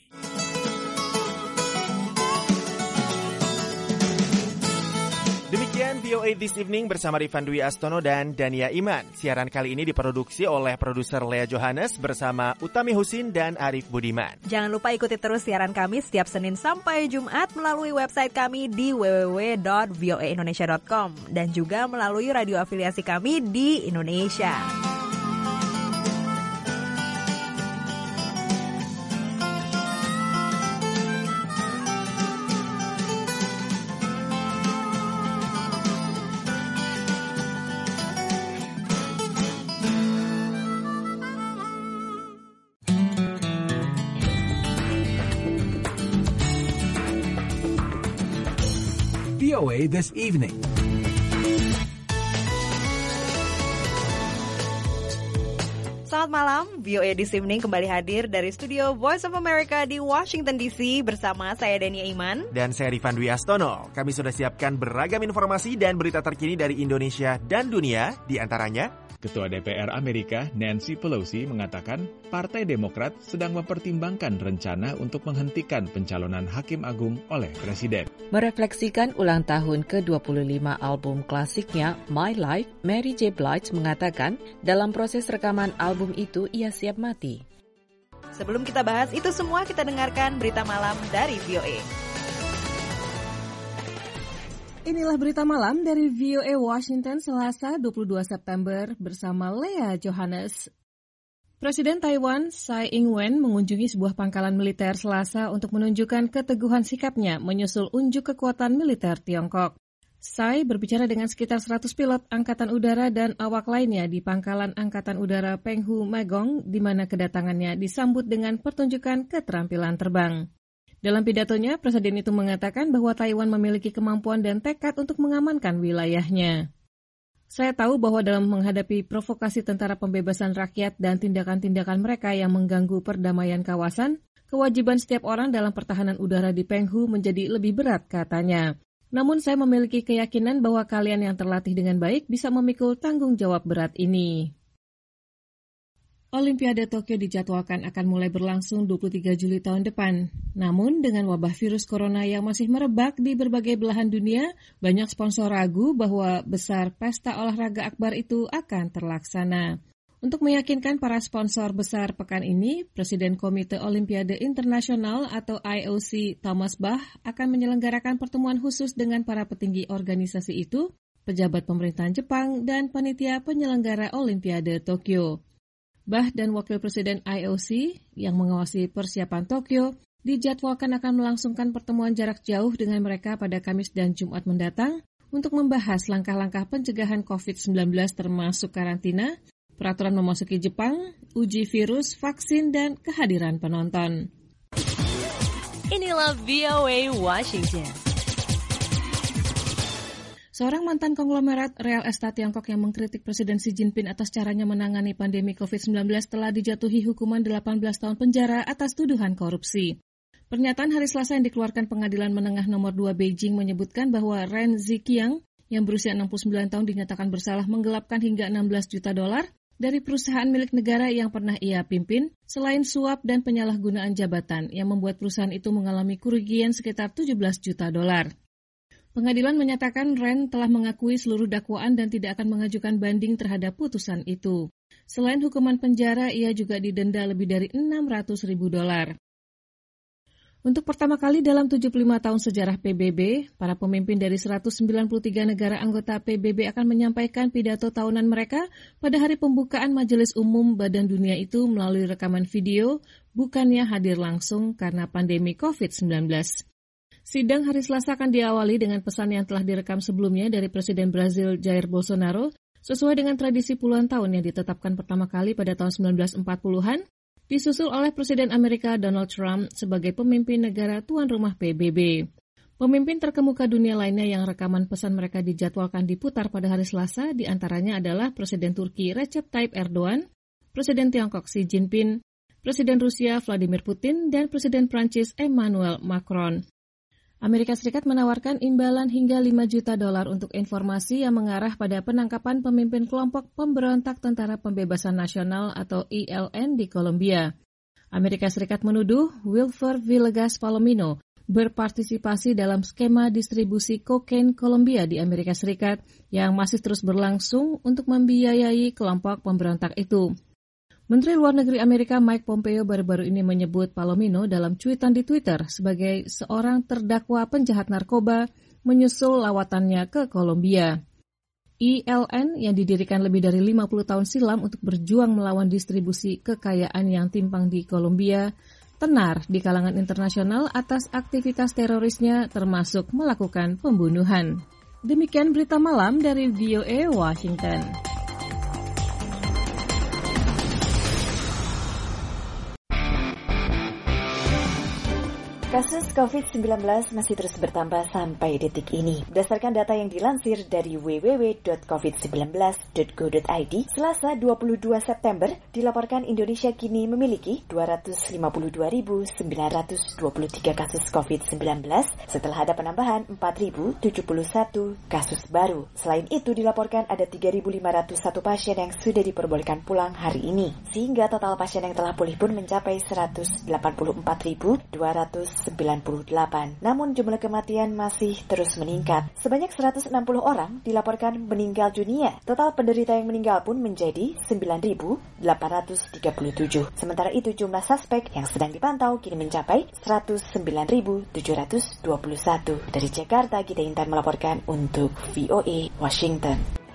Demikian V O A This Evening bersama Rifan Dwi Astono dan Dania Iman. Siaran kali ini diproduksi oleh produser Lea Johannes bersama Utami Husin dan Arif Budiman. Jangan lupa ikuti terus siaran kami setiap Senin sampai Jumat melalui website kami di w w w dot v o a indonesia dot com dan juga melalui radio afiliasi kami di Indonesia. V O A This Evening. Selamat malam, V O A This Evening kembali hadir dari studio Voice of America di Washington D C bersama saya Dania Iman. Dan saya Rifan Dwi Astono. Kami sudah siapkan beragam informasi dan berita terkini dari Indonesia dan dunia, di antaranya Ketua D P R Amerika Nancy Pelosi mengatakan Partai Demokrat sedang mempertimbangkan rencana untuk menghentikan pencalonan Hakim Agung oleh Presiden. Merefleksikan ulang tahun ke dua puluh lima album klasiknya My Life, Mary J. Blige mengatakan dalam proses rekaman album itu ia siap mati. Sebelum kita bahas itu semua, kita dengarkan berita malam dari V O A. Inilah berita malam dari V O A Washington Selasa dua puluh dua September bersama Lea Johannes. Presiden Taiwan Tsai Ing-wen mengunjungi sebuah pangkalan militer Selasa untuk menunjukkan keteguhan sikapnya menyusul unjuk kekuatan militer Tiongkok. Tsai berbicara dengan sekitar seratus pilot Angkatan Udara dan awak lainnya di pangkalan Angkatan Udara Penghu Magong, di mana kedatangannya disambut dengan pertunjukan keterampilan terbang. Dalam pidatonya, Presiden itu mengatakan bahwa Taiwan memiliki kemampuan dan tekad untuk mengamankan wilayahnya. Saya tahu bahwa dalam menghadapi provokasi tentara pembebasan rakyat dan tindakan-tindakan mereka yang mengganggu perdamaian kawasan, kewajiban setiap orang dalam pertahanan udara di Penghu menjadi lebih berat, katanya. Namun saya memiliki keyakinan bahwa kalian yang terlatih dengan baik bisa memikul tanggung jawab berat ini. Olimpiade Tokyo dijadwalkan akan mulai berlangsung dua puluh tiga Juli tahun depan. Namun, dengan wabah virus corona yang masih merebak di berbagai belahan dunia, banyak sponsor ragu bahwa besar pesta olahraga akbar itu akan terlaksana. Untuk meyakinkan para sponsor besar pekan ini, Presiden Komite Olimpiade Internasional atau I O C Thomas Bach akan menyelenggarakan pertemuan khusus dengan para petinggi organisasi itu, pejabat pemerintahan Jepang, dan panitia penyelenggara Olimpiade Tokyo. Bach dan Wakil Presiden I O C yang mengawasi persiapan Tokyo dijadwalkan akan melangsungkan pertemuan jarak jauh dengan mereka pada Kamis dan Jumat mendatang untuk membahas langkah-langkah pencegahan covid sembilan belas termasuk karantina, peraturan memasuki Jepang, uji virus, vaksin, dan kehadiran penonton. Inilah V O A Washington. Seorang mantan konglomerat real estate Tiongkok yang mengkritik Presiden Xi Jinping atas caranya menangani pandemi covid sembilan belas telah dijatuhi hukuman delapan belas tahun penjara atas tuduhan korupsi. Pernyataan hari Selasa yang dikeluarkan Pengadilan Menengah Nomor dua Beijing menyebutkan bahwa Ren Ziqiang yang berusia enam puluh sembilan tahun dinyatakan bersalah menggelapkan hingga enam belas juta dolar dari perusahaan milik negara yang pernah ia pimpin, selain suap dan penyalahgunaan jabatan yang membuat perusahaan itu mengalami kerugian sekitar tujuh belas juta dolar. Pengadilan menyatakan Ren telah mengakui seluruh dakwaan dan tidak akan mengajukan banding terhadap putusan itu. Selain hukuman penjara, ia juga didenda lebih dari enam ratus ribu dolar. Untuk pertama kali dalam tujuh puluh lima tahun sejarah P B B, para pemimpin dari seratus sembilan puluh tiga negara anggota P B B akan menyampaikan pidato tahunan mereka pada hari pembukaan Majelis Umum Badan Dunia itu melalui rekaman video, bukannya hadir langsung karena pandemi covid sembilan belas. Sidang hari Selasa akan diawali dengan pesan yang telah direkam sebelumnya dari Presiden Brazil Jair Bolsonaro sesuai dengan tradisi puluhan tahun yang ditetapkan pertama kali pada tahun sembilan belas empat puluhan, disusul oleh Presiden Amerika Donald Trump sebagai pemimpin negara tuan rumah P B B. Pemimpin terkemuka dunia lainnya yang rekaman pesan mereka dijadwalkan diputar pada hari Selasa diantaranya adalah Presiden Turki Recep Tayyip Erdogan, Presiden Tiongkok Xi Jinping, Presiden Rusia Vladimir Putin, dan Presiden Prancis Emmanuel Macron. Amerika Serikat menawarkan imbalan hingga lima juta dolar untuk informasi yang mengarah pada penangkapan pemimpin kelompok pemberontak Tentara Pembebasan Nasional atau E L N di Kolombia. Amerika Serikat menuduh Wilfer Villegas Palomino berpartisipasi dalam skema distribusi kokain Kolombia di Amerika Serikat yang masih terus berlangsung untuk membiayai kelompok pemberontak itu. Menteri Luar Negeri Amerika Mike Pompeo baru-baru ini menyebut Palomino dalam cuitan di Twitter sebagai seorang terdakwa penjahat narkoba menyusul lawatannya ke Kolombia. E L N yang didirikan lebih dari lima puluh tahun silam untuk berjuang melawan distribusi kekayaan yang timpang di Kolombia, tenar di kalangan internasional atas aktivitas terorisnya termasuk melakukan pembunuhan. Demikian berita malam dari V O A Washington. Kasus covid sembilan belas masih terus bertambah sampai detik ini. Berdasarkan data yang dilansir dari w w w dot covid sembilan belas dot go dot i d, Selasa dua puluh dua September, dilaporkan Indonesia kini memiliki dua ratus lima puluh dua ribu sembilan ratus dua puluh tiga kasus covid sembilan belas setelah ada penambahan empat ribu tujuh puluh satu kasus baru. Selain itu, dilaporkan ada tiga ribu lima ratus satu pasien yang sudah diperbolehkan pulang hari ini, sehingga total pasien yang telah pulih pun mencapai seratus delapan puluh empat ribu dua ratus sembilan puluh delapan. Namun jumlah kematian masih terus meningkat. Sebanyak seratus enam puluh orang dilaporkan meninggal dunia. Total penderita yang meninggal pun menjadi sembilan ribu delapan ratus tiga puluh tujuh. Sementara itu jumlah suspek yang sedang dipantau kini mencapai seratus sembilan ribu tujuh ratus dua puluh satu. Dari Jakarta, Gita Intan melaporkan untuk V O A Washington.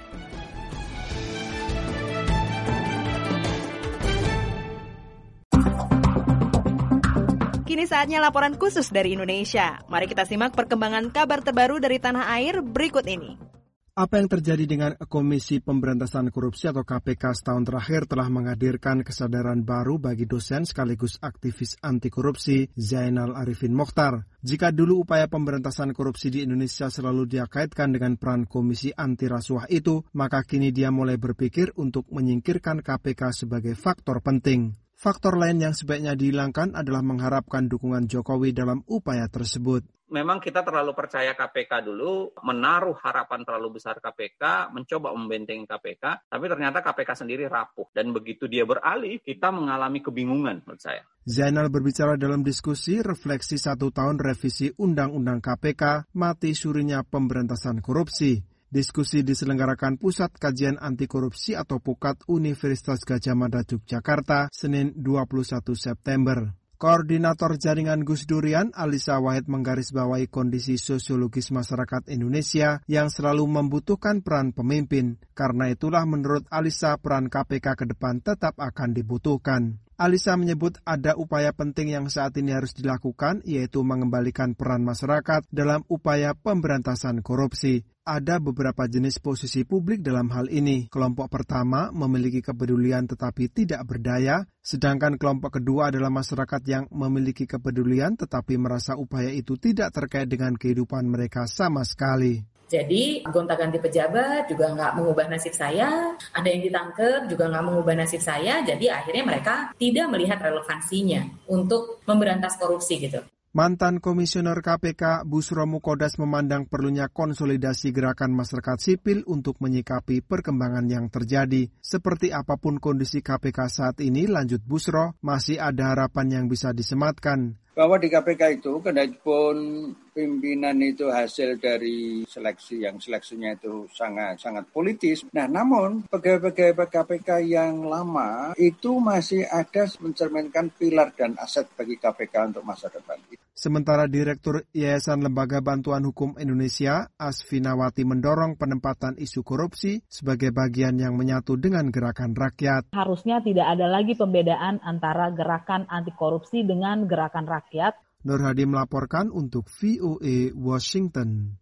Kini saatnya laporan khusus dari Indonesia. Mari kita simak perkembangan kabar terbaru dari tanah air berikut ini. Apa yang terjadi dengan Komisi Pemberantasan Korupsi atau K P K setahun terakhir telah menghadirkan kesadaran baru bagi dosen sekaligus aktivis anti korupsi Zainal Arifin Mokhtar. Jika dulu upaya pemberantasan korupsi di Indonesia selalu dikaitkan dengan peran Komisi Anti Rasuah itu, maka kini dia mulai berpikir untuk menyingkirkan K P K sebagai faktor penting. Faktor lain yang sebaiknya dihilangkan adalah mengharapkan dukungan Jokowi dalam upaya tersebut. Memang kita terlalu percaya K P K dulu, menaruh harapan terlalu besar K P K, mencoba membentengi K P K, tapi ternyata K P K sendiri rapuh. Dan begitu dia beralih, kita mengalami kebingungan menurut saya. Zainal berbicara dalam diskusi refleksi satu tahun revisi Undang-Undang K P K, mati surinya pemberantasan korupsi. Diskusi diselenggarakan Pusat Kajian Anti Korupsi atau Pukat Universitas Gadjah Mada Yogyakarta, Senin dua puluh satu September. Koordinator Jaringan Gus Durian, Alisa Wahid menggarisbawahi kondisi sosiologis masyarakat Indonesia yang selalu membutuhkan peran pemimpin. Karena itulah menurut Alisa peran K P K ke depan tetap akan dibutuhkan. Alisa menyebut ada upaya penting yang saat ini harus dilakukan, yaitu mengembalikan peran masyarakat dalam upaya pemberantasan korupsi. Ada beberapa jenis posisi publik dalam hal ini. Kelompok pertama memiliki kepedulian tetapi tidak berdaya, sedangkan kelompok kedua adalah masyarakat yang memiliki kepedulian tetapi merasa upaya itu tidak terkait dengan kehidupan mereka sama sekali. Jadi gonta-ganti pejabat juga nggak mengubah nasib saya, ada yang ditangkap juga nggak mengubah nasib saya, jadi akhirnya mereka tidak melihat relevansinya untuk memberantas korupsi gitu. Mantan Komisioner K P K Busro Mukodas memandang perlunya konsolidasi gerakan masyarakat sipil untuk menyikapi perkembangan yang terjadi. Seperti apapun kondisi K P K saat ini, lanjut Busro, masih ada harapan yang bisa disematkan. Bahwa di K P K itu, kendapun pimpinan itu hasil dari seleksi yang seleksinya itu sangat sangat politis. Nah, namun pegawai-pegawai K P K yang lama itu masih ada mencerminkan pilar dan aset bagi K P K untuk masa depan. Sementara Direktur Yayasan Lembaga Bantuan Hukum Indonesia, Asfinawati, mendorong penempatan isu korupsi sebagai bagian yang menyatu dengan gerakan rakyat. Harusnya tidak ada lagi pembedaan antara gerakan anti korupsi dengan gerakan rakyat. Nur Hadi melaporkan untuk V O A Washington.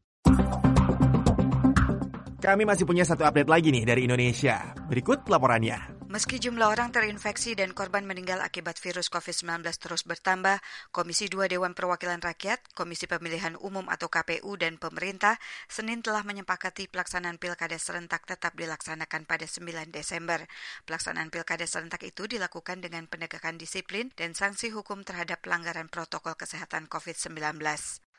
Kami masih punya satu update lagi nih dari Indonesia. Berikut laporannya. Meski jumlah orang terinfeksi dan korban meninggal akibat virus covid sembilan belas terus bertambah, Komisi dua Dewan Perwakilan Rakyat, Komisi Pemilihan Umum atau K P U dan pemerintah Senin telah menyepakati pelaksanaan pilkada serentak tetap dilaksanakan pada sembilan Desember. Pelaksanaan pilkada serentak itu dilakukan dengan penegakan disiplin dan sanksi hukum terhadap pelanggaran protokol kesehatan covid sembilan belas.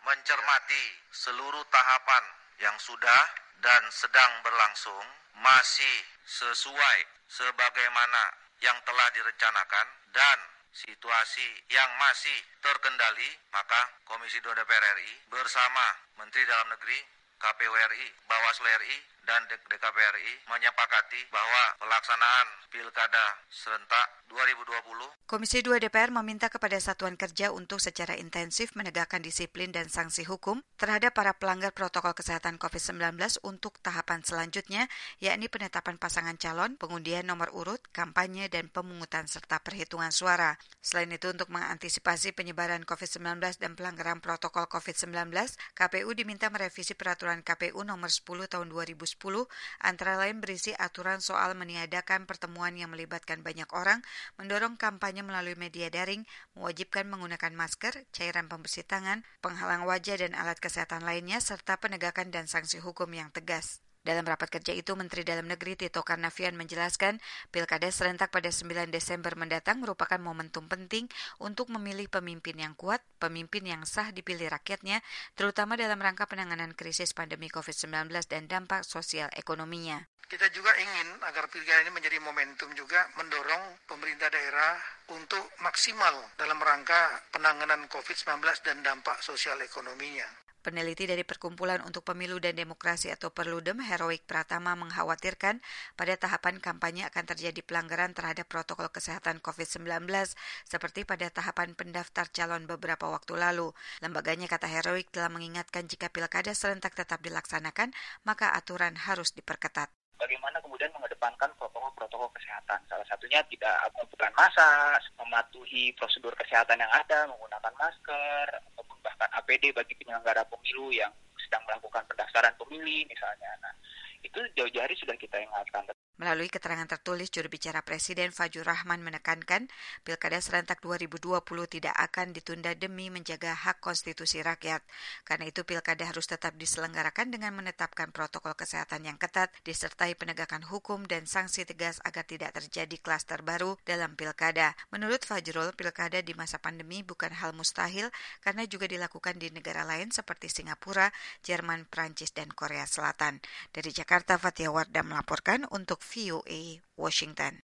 mencermati seluruh tahapan yang sudah dan sedang berlangsung masih sesuai sebagaimana yang telah direncanakan dan situasi yang masih terkendali, maka Komisi dua D P R R I bersama Menteri Dalam Negeri, K P U R I, Bawaslu R I, dan D K P R I menyepakati bahwa pelaksanaan Pilkada serentak dua ribu dua puluh. Komisi dua D P R meminta kepada Satuan Kerja untuk secara intensif menegakkan disiplin dan sanksi hukum terhadap para pelanggar protokol kesehatan covid sembilan belas untuk tahapan selanjutnya, yakni penetapan pasangan calon, pengundian nomor urut, kampanye, dan pemungutan serta perhitungan suara. Selain itu, untuk mengantisipasi penyebaran covid sembilan belas dan pelanggaran protokol covid sembilan belas, K P U diminta merevisi peraturan K P U nomor sepuluh tahun dua ribu sepuluh, antara lain berisi aturan soal meniadakan pertemuan yang melibatkan banyak orang, mendorong kampanye melalui media daring, mewajibkan menggunakan masker, cairan pembersih tangan, penghalang wajah dan alat kesehatan lainnya, serta penegakan dan sanksi hukum yang tegas. Dalam rapat kerja itu, Menteri Dalam Negeri Tito Karnavian menjelaskan, Pilkada serentak pada sembilan Desember mendatang merupakan momentum penting untuk memilih pemimpin yang kuat, pemimpin yang sah dipilih rakyatnya, terutama dalam rangka penanganan krisis pandemi covid sembilan belas dan dampak sosial ekonominya. Kita juga ingin agar pilkada ini menjadi momentum juga mendorong pemerintah daerah untuk maksimal dalam rangka penanganan covid sembilan belas dan dampak sosial ekonominya. Peneliti dari Perkumpulan untuk Pemilu dan Demokrasi atau Perludem, Heroik Pratama, mengkhawatirkan pada tahapan kampanye akan terjadi pelanggaran terhadap protokol kesehatan covid sembilan belas seperti pada tahapan pendaftar calon beberapa waktu lalu. Lembaganya, kata Heroik, telah mengingatkan jika pilkada serentak tetap dilaksanakan, maka aturan harus diperketat. Bagaimana kemudian mengedepankan protokol-protokol kesehatan. Salah satunya tidak mengumpulkan massa, mematuhi prosedur kesehatan yang ada, menggunakan masker, ataupun bahkan A P D bagi penyelenggara pemilu yang sedang melakukan pendaftaran pemilih misalnya. Nah, itu jauh-jauh hari sudah kita ingatkan. Melalui keterangan tertulis, juru bicara Presiden Fajrul Rahman menekankan Pilkada serentak dua ribu dua puluh tidak akan ditunda demi menjaga hak konstitusi rakyat. Karena itu Pilkada harus tetap diselenggarakan dengan menetapkan protokol kesehatan yang ketat, disertai penegakan hukum dan sanksi tegas agar tidak terjadi klaster baru dalam Pilkada. Menurut Fajrul, Pilkada di masa pandemi bukan hal mustahil karena juga dilakukan di negara lain seperti Singapura, Jerman, Prancis, dan Korea Selatan. Dari Jakarta, Fathia Wardah melaporkan untuk V O A Washington.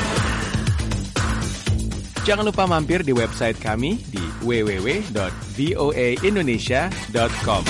Jangan lupa mampir di website kami di w w w dot v o a indonesia dot com.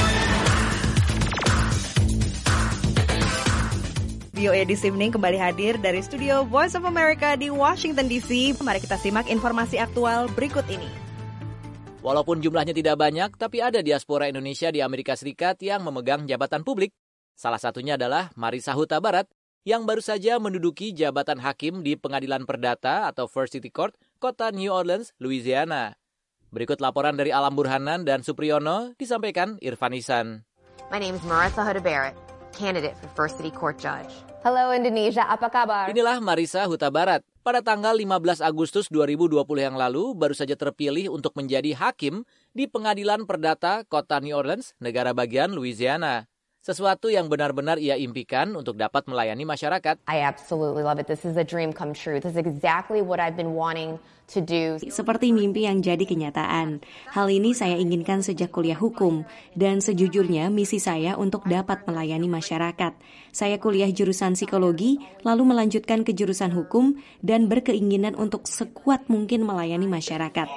V O A This Evening kembali hadir dari studio Voice of America di Washington D C. Mari kita simak informasi aktual berikut ini. Walaupun jumlahnya tidak banyak, tapi ada diaspora Indonesia di Amerika Serikat yang memegang jabatan publik. Salah satunya adalah Marisa Huta Barat, yang baru saja menduduki jabatan hakim di Pengadilan Perdata atau First City Court, kota New Orleans, Louisiana. Berikut laporan dari Alam Burhanan dan Supriyono, disampaikan Irfan Isan. My name is Marisa Huta Barat, candidate for First City Court Judge. Hello Indonesia, apa kabar? Inilah Marisa Huta Barat. Pada tanggal lima belas Agustus dua ribu dua puluh yang lalu, baru saja terpilih untuk menjadi hakim di Pengadilan Perdata kota New Orleans, negara bagian Louisiana. Sesuatu yang benar-benar ia impikan untuk dapat melayani masyarakat. I absolutely love it. This is a dream come true. This is exactly what I've been wanting to do. Seperti mimpi yang jadi kenyataan. Hal ini saya inginkan sejak kuliah hukum. Dan sejujurnya misi saya untuk dapat melayani masyarakat. Saya kuliah jurusan psikologi, lalu melanjutkan ke jurusan hukum, dan berkeinginan untuk sekuat mungkin melayani masyarakat.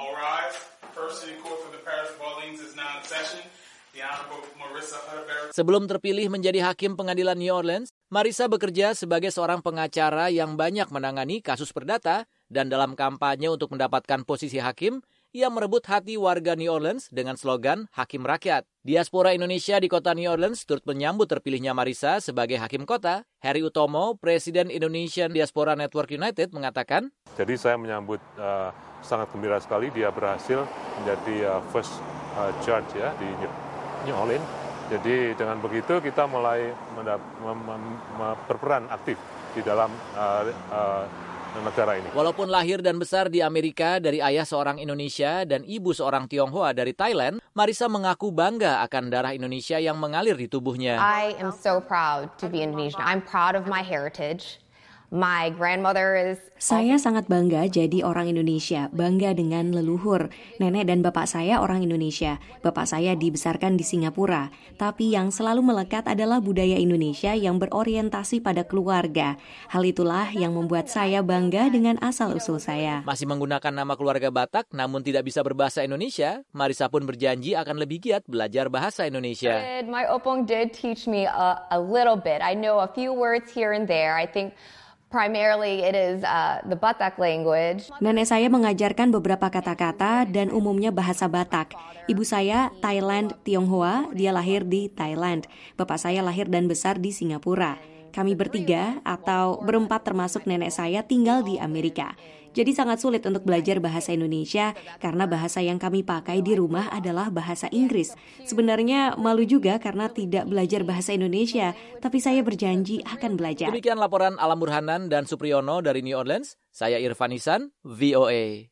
Sebelum terpilih menjadi hakim pengadilan New Orleans, Marisa bekerja sebagai seorang pengacara yang banyak menangani kasus perdata, dan dalam kampanye untuk mendapatkan posisi hakim, ia merebut hati warga New Orleans dengan slogan Hakim Rakyat. Diaspora Indonesia di kota New Orleans turut menyambut terpilihnya Marisa sebagai hakim kota. Heri Utomo, Presiden Indonesian Diaspora Network United, mengatakan, Jadi saya menyambut uh, sangat gembira sekali dia berhasil menjadi uh, first uh, judge ya di New Orleans. Jadi dengan begitu kita mulai mendap- mem- mem- berperan aktif di dalam uh, uh, negara ini. Walaupun lahir dan besar di Amerika dari ayah seorang Indonesia dan ibu seorang Tionghoa dari Thailand, Marisa mengaku bangga akan darah Indonesia yang mengalir di tubuhnya. I am so proud to be Indonesian. I'm proud of my heritage. My grandmother is... Saya sangat bangga jadi orang Indonesia, bangga dengan leluhur. Nenek dan bapak saya orang Indonesia. Bapak saya dibesarkan di Singapura. Tapi yang selalu melekat adalah budaya Indonesia yang berorientasi pada keluarga. Hal itulah yang membuat saya bangga dengan asal-usul saya. Masih menggunakan nama keluarga Batak namun tidak bisa berbahasa Indonesia, Marisa pun berjanji akan lebih giat belajar bahasa Indonesia. My opong did teach me a, a little bit. I know a few words here and there. I think primarily it is uh, the Batak language. Nenek saya mengajarkan beberapa kata-kata dan umumnya bahasa Batak. Ibu saya Thailand Tionghoa, dia lahir di Thailand. Bapak saya lahir dan besar di Singapura. Kami bertiga atau berempat termasuk nenek saya tinggal di Amerika. Jadi sangat sulit untuk belajar bahasa Indonesia karena bahasa yang kami pakai di rumah adalah bahasa Inggris. Sebenarnya malu juga karena tidak belajar bahasa Indonesia, tapi saya berjanji akan belajar. Demikian laporan Alam Burhanan dan Supriyono dari New Orleans. Saya Irfan Nisan, V O A.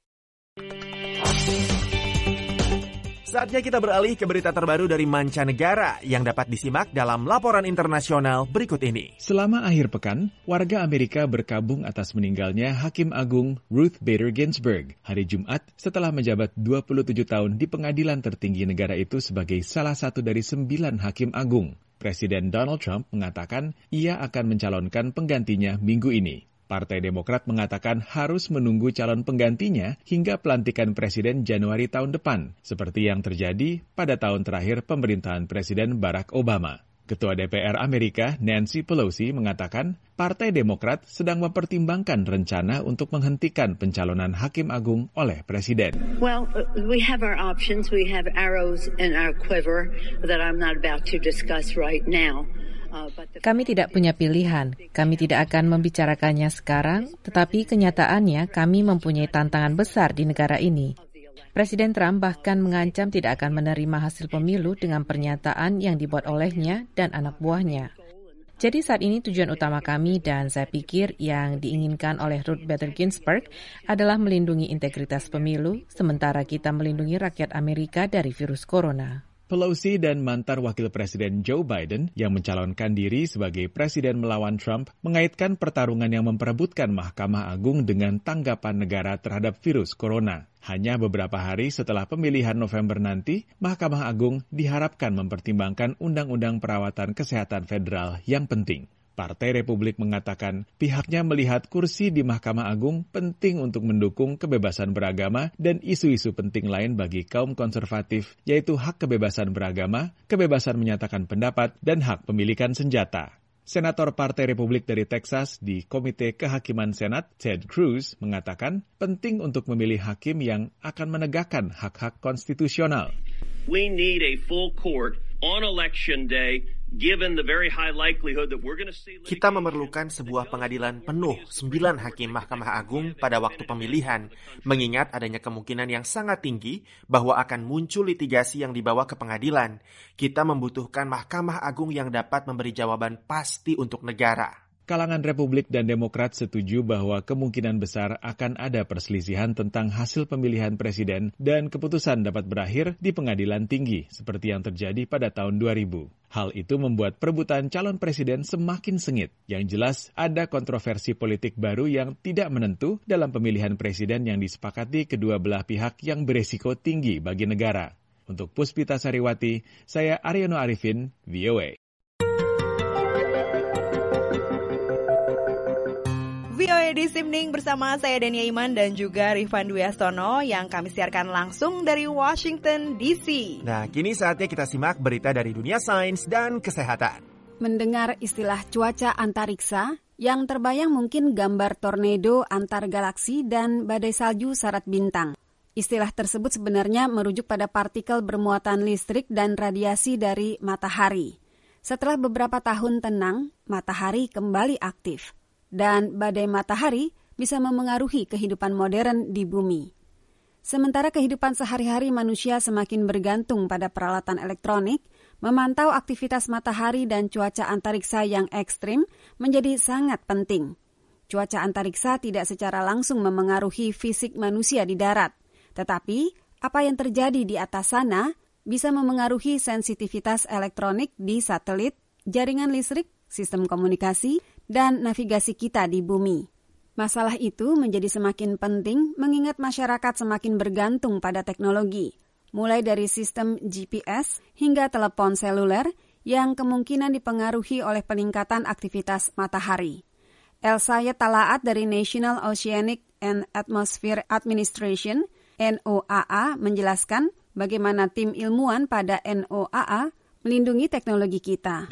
Saatnya kita beralih ke berita terbaru dari mancanegara yang dapat disimak dalam laporan internasional berikut ini. Selama akhir pekan, warga Amerika berkabung atas meninggalnya Hakim Agung Ruth Bader Ginsburg hari Jumat setelah menjabat dua puluh tujuh tahun di pengadilan tertinggi negara itu sebagai salah satu dari sembilan hakim agung. Presiden Donald Trump mengatakan ia akan mencalonkan penggantinya minggu ini. Partai Demokrat mengatakan harus menunggu calon penggantinya hingga pelantikan Presiden Januari tahun depan, seperti yang terjadi pada tahun terakhir pemerintahan Presiden Barack Obama. Ketua D P R Amerika Nancy Pelosi mengatakan Partai Demokrat sedang mempertimbangkan rencana untuk menghentikan pencalonan Hakim Agung oleh Presiden. Well, we have our options. We have arrows in our quiver that I'm not about to discuss right now. Kami tidak punya pilihan, kami tidak akan membicarakannya sekarang, tetapi kenyataannya kami mempunyai tantangan besar di negara ini. Presiden Trump bahkan mengancam tidak akan menerima hasil pemilu dengan pernyataan yang dibuat olehnya dan anak buahnya. Jadi saat ini tujuan utama kami dan saya pikir yang diinginkan oleh Ruth Bader Ginsburg adalah melindungi integritas pemilu, sementara kita melindungi rakyat Amerika dari virus corona. Pelosi dan mantan Wakil Presiden Joe Biden yang mencalonkan diri sebagai presiden melawan Trump mengaitkan pertarungan yang memperebutkan Mahkamah Agung dengan tanggapan negara terhadap virus corona. Hanya beberapa hari setelah pemilihan November nanti, Mahkamah Agung diharapkan mempertimbangkan Undang-Undang Perawatan Kesehatan Federal yang penting. Partai Republik mengatakan pihaknya melihat kursi di Mahkamah Agung penting untuk mendukung kebebasan beragama dan isu-isu penting lain bagi kaum konservatif, yaitu hak kebebasan beragama, kebebasan menyatakan pendapat, dan hak pemilikan senjata. Senator Partai Republik dari Texas di Komite Kehakiman Senat, Ted Cruz, mengatakan penting untuk memilih hakim yang akan menegakkan hak-hak konstitusional. We need a full court on election day. Given the very high likelihood that we're going to see... Kita memerlukan sebuah pengadilan penuh sembilan hakim Mahkamah Agung pada waktu pemilihan, mengingat adanya kemungkinan yang sangat tinggi bahwa akan muncul litigasi yang dibawa ke pengadilan. Kita membutuhkan Mahkamah Agung yang dapat memberi jawaban pasti untuk negara. Kalangan Republik dan Demokrat setuju bahwa kemungkinan besar akan ada perselisihan tentang hasil pemilihan presiden dan keputusan dapat berakhir di pengadilan tinggi seperti yang terjadi pada tahun dua ribu. Hal itu membuat perebutan calon presiden semakin sengit. Yang jelas ada kontroversi politik baru yang tidak menentu dalam pemilihan presiden yang disepakati kedua belah pihak yang beresiko tinggi bagi negara. Untuk Puspita Sariwati, saya Aryono Arifin, V O A. V O A This Evening bersama saya Dania Iman dan juga Rifan Dwi Astono yang kami siarkan langsung dari Washington D C. Nah, kini saatnya kita simak berita dari dunia sains dan kesehatan. Mendengar istilah cuaca antariksa, yang terbayang mungkin gambar tornado antar galaksi dan badai salju syarat bintang. Istilah tersebut sebenarnya merujuk pada partikel bermuatan listrik dan radiasi dari matahari. Setelah beberapa tahun tenang, matahari kembali aktif. Dan badai matahari bisa memengaruhi kehidupan modern di bumi. Sementara kehidupan sehari-hari manusia semakin bergantung pada peralatan elektronik, memantau aktivitas matahari dan cuaca antariksa yang ekstrim menjadi sangat penting. Cuaca antariksa tidak secara langsung memengaruhi fisik manusia di darat, tetapi apa yang terjadi di atas sana bisa memengaruhi sensitivitas elektronik di satelit, jaringan listrik, sistem komunikasi, dan navigasi kita di bumi. Masalah itu menjadi semakin penting mengingat masyarakat semakin bergantung pada teknologi, mulai dari sistem G P S hingga telepon seluler yang kemungkinan dipengaruhi oleh peningkatan aktivitas matahari. Elsa Talaat dari National Oceanic and Atmospheric Administration, N O A A, menjelaskan bagaimana tim ilmuwan pada N O A A melindungi teknologi kita.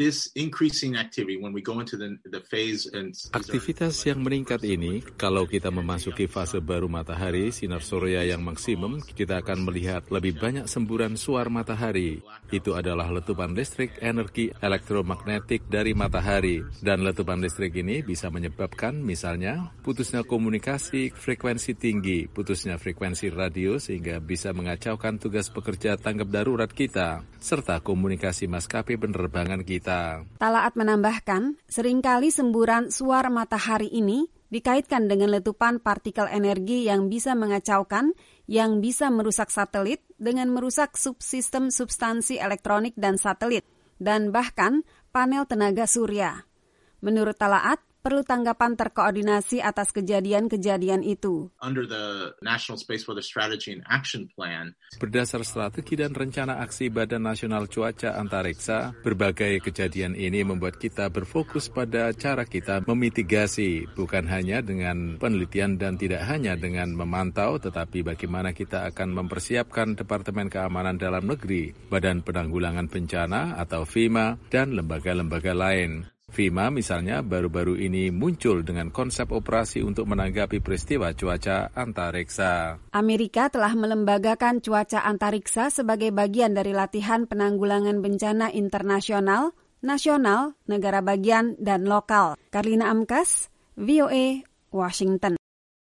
Aktivitas yang meningkat ini, kalau kita memasuki fase baru matahari, sinar surya yang maksimum, kita akan melihat lebih banyak semburan suar matahari. Itu adalah letupan listrik energi elektromagnetik dari matahari. Dan letupan listrik ini bisa menyebabkan misalnya putusnya komunikasi frekuensi tinggi, putusnya frekuensi radio sehingga bisa mengacaukan tugas pekerja tanggap darurat kita, serta komunikasi maskapai penerbangan kita. Talaat menambahkan, seringkali semburan suar matahari ini dikaitkan dengan letupan partikel energi yang bisa mengacaukan, yang bisa merusak satelit dengan merusak subsistem substansi elektronik dan satelit, dan bahkan panel tenaga surya. Menurut Talaat, perlu tanggapan terkoordinasi atas kejadian-kejadian itu. Under the National Space Weather Strategy and Action Plan, berdasar strategi dan rencana aksi Badan Nasional Cuaca Antariksa, berbagai kejadian ini membuat kita berfokus pada cara kita memitigasi, bukan hanya dengan penelitian dan tidak hanya dengan memantau, tetapi bagaimana kita akan mempersiapkan Departemen Keamanan Dalam Negeri, Badan Penanggulangan Bencana atau FEMA, dan lembaga-lembaga lain. FEMA misalnya baru-baru ini muncul dengan konsep operasi untuk menanggapi peristiwa cuaca antariksa. Amerika telah melembagakan cuaca antariksa sebagai bagian dari latihan penanggulangan bencana internasional, nasional, negara bagian, dan lokal. Karlina Amkas, V O A, Washington.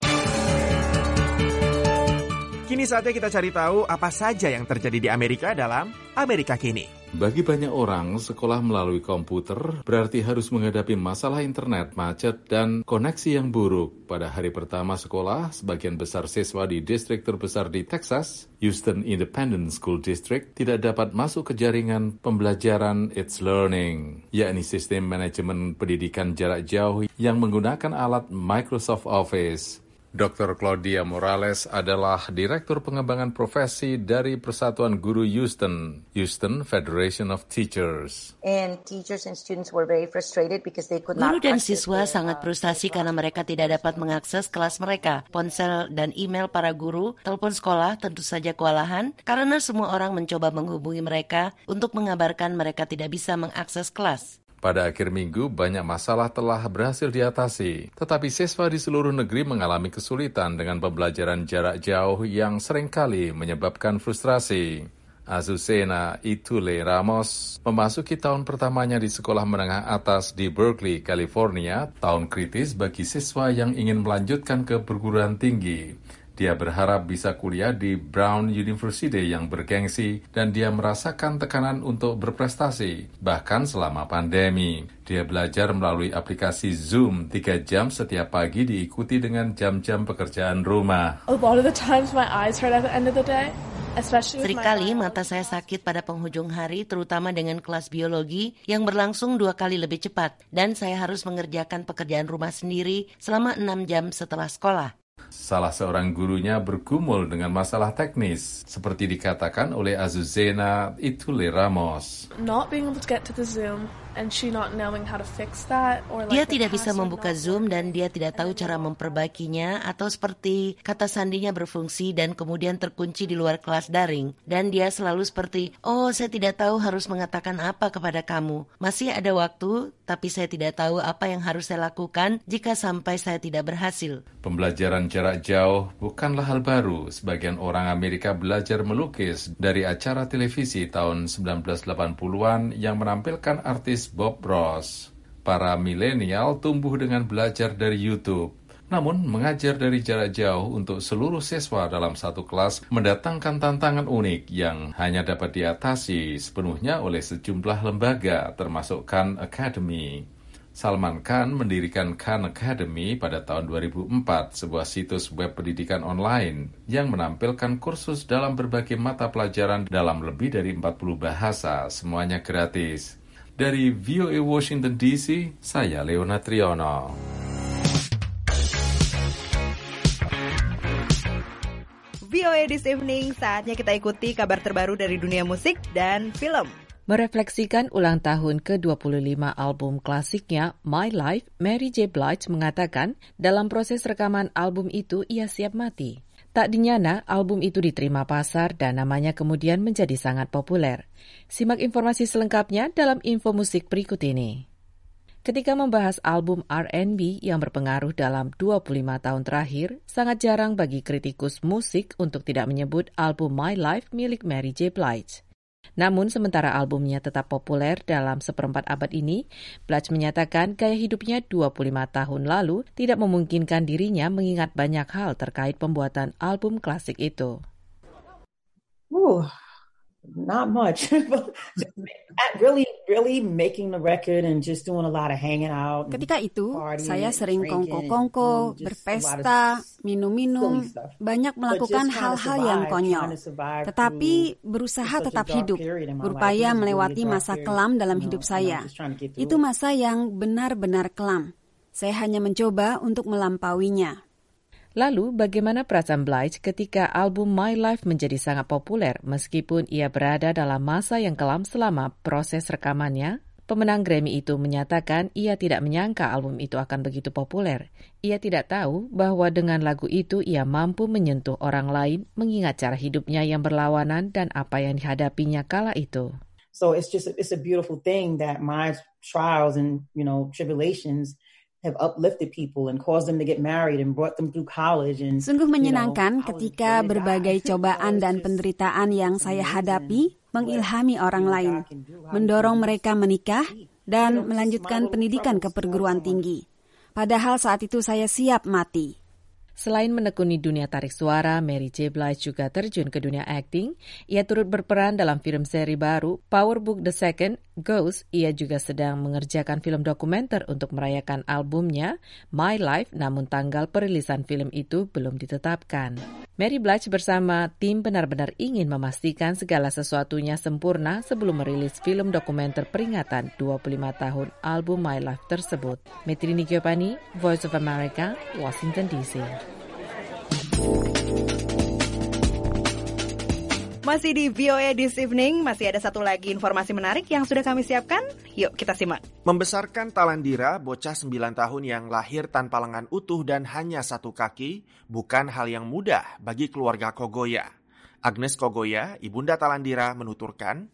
Kini saatnya kita cari tahu apa saja yang terjadi di Amerika dalam Amerika Kini. Bagi banyak orang, sekolah melalui komputer berarti harus menghadapi masalah internet, macet, dan koneksi yang buruk. Pada hari pertama sekolah, sebagian besar siswa di distrik terbesar di Texas, Houston Independent School District, tidak dapat masuk ke jaringan pembelajaran It's Learning, yakni sistem manajemen pendidikan jarak jauh yang menggunakan alat Microsoft Office. Doktor Claudia Morales adalah Direktur Pengembangan Profesi dari Persatuan Guru Houston, Houston Federation of Teachers. Guru dan siswa sangat frustasi karena mereka tidak dapat mengakses kelas mereka. Ponsel dan email para guru, telepon sekolah tentu saja kewalahan karena semua orang mencoba menghubungi mereka untuk mengabarkan mereka tidak bisa mengakses kelas. Pada akhir minggu, banyak masalah telah berhasil diatasi. Tetapi siswa di seluruh negeri mengalami kesulitan dengan pembelajaran jarak jauh yang seringkali menyebabkan frustrasi. Azucena Itule Ramos memasuki tahun pertamanya di sekolah menengah atas di Berkeley, California, tahun kritis bagi siswa yang ingin melanjutkan ke perguruan tinggi. Dia berharap bisa kuliah di Brown University yang bergengsi dan dia merasakan tekanan untuk berprestasi, bahkan selama pandemi. Dia belajar melalui aplikasi Zoom tiga jam setiap pagi diikuti dengan jam-jam pekerjaan rumah. A lot of the times my eyes hurt at the end of the day. Seringkali mata saya sakit pada penghujung hari, terutama dengan kelas biologi yang berlangsung dua kali lebih cepat, dan saya harus mengerjakan pekerjaan rumah sendiri selama enam jam setelah sekolah. Salah seorang gurunya bergumul dengan masalah teknis, seperti dikatakan oleh Azucena Itule Ramos. Not being able to get to the Zoom and she not knowing how to fix that or like dia tidak bisa membuka Zoom dan dia tidak tahu cara memperbaikinya, atau seperti kata sandinya berfungsi dan kemudian terkunci di luar kelas daring, dan dia selalu seperti, oh saya tidak tahu harus mengatakan apa kepada kamu, masih ada waktu tapi saya tidak tahu apa yang harus saya lakukan jika sampai saya tidak berhasil. Pembelajaran jarak jauh bukanlah hal baru. Sebagian orang Amerika belajar melukis dari acara televisi tahun sembilan belas delapan puluhan yang menampilkan artis Bob Ross. Para milenial tumbuh dengan belajar dari YouTube. Namun, mengajar dari jarak jauh untuk seluruh siswa dalam satu kelas mendatangkan tantangan unik yang hanya dapat diatasi sepenuhnya oleh sejumlah lembaga, termasuk Khan Academy. Salman Khan mendirikan Khan Academy pada tahun dua ribu empat, sebuah situs web pendidikan online yang menampilkan kursus dalam berbagai mata pelajaran dalam lebih dari empat puluh bahasa, semuanya gratis. Dari V O A Washington D C, saya Leona Triono. V O A This Evening, saatnya kita ikuti kabar terbaru dari dunia musik dan film. Merefleksikan ulang tahun ke dua puluh lima album klasiknya My Life, Mary J. Blige mengatakan dalam proses rekaman album itu ia siap mati. Tak dinyana, album itu diterima pasar dan namanya kemudian menjadi sangat populer. Simak informasi selengkapnya dalam info musik berikut ini. Ketika membahas album R and B yang berpengaruh dalam dua puluh lima tahun terakhir, sangat jarang bagi kritikus musik untuk tidak menyebut album My Life milik Mary J. Blige. Namun sementara albumnya tetap populer dalam seperempat abad ini, Blige menyatakan gaya hidupnya dua puluh lima tahun lalu tidak memungkinkan dirinya mengingat banyak hal terkait pembuatan album klasik itu. Ooh, not much. really, really making the record and just doing a lot of hanging out. Ketika itu, saya sering kongko-kongko, berpesta, minum-minum, banyak melakukan hal-hal yang konyol. Tetapi berusaha tetap hidup, berupaya melewati masa kelam dalam hidup saya. Itu masa yang benar-benar kelam. Saya hanya mencoba untuk melampauinya. Lalu, bagaimana perasaan Blige ketika album My Life menjadi sangat populer meskipun ia berada dalam masa yang kelam selama proses rekamannya? Pemenang Grammy itu menyatakan ia tidak menyangka album itu akan begitu populer. Ia tidak tahu bahwa dengan lagu itu ia mampu menyentuh orang lain mengingat cara hidupnya yang berlawanan dan apa yang dihadapinya kala itu. So it's just it's a beautiful thing that my trials and, you know, tribulations have uplifted people and caused them to get married and brought them through college and Sungguh menyenangkan ketika berbagai cobaan dan penderitaan yang saya hadapi mengilhami orang lain, mendorong mereka menikah dan melanjutkan pendidikan ke perguruan tinggi. Padahal saat itu saya siap mati. Selain menekuni dunia tarik suara, Mary J. Blige juga terjun ke dunia acting. Ia turut berperan dalam film seri baru Power Book the Second, Ghost. Ia juga sedang mengerjakan film dokumenter untuk merayakan albumnya My Life, namun tanggal perilisan film itu belum ditetapkan. Mary Blige bersama tim benar-benar ingin memastikan segala sesuatunya sempurna sebelum merilis film dokumenter peringatan dua puluh lima tahun album My Life tersebut. Metrini Giovanni, Voice of America, Washington D C. Masih di V O A This Evening, masih ada satu lagi informasi menarik yang sudah kami siapkan. Yuk kita simak. Membesarkan Talandira, bocah sembilan tahun yang lahir tanpa lengan utuh dan hanya satu kaki, bukan hal yang mudah bagi keluarga Kogoya. Agnes Kogoya, ibunda Talandira, menuturkan,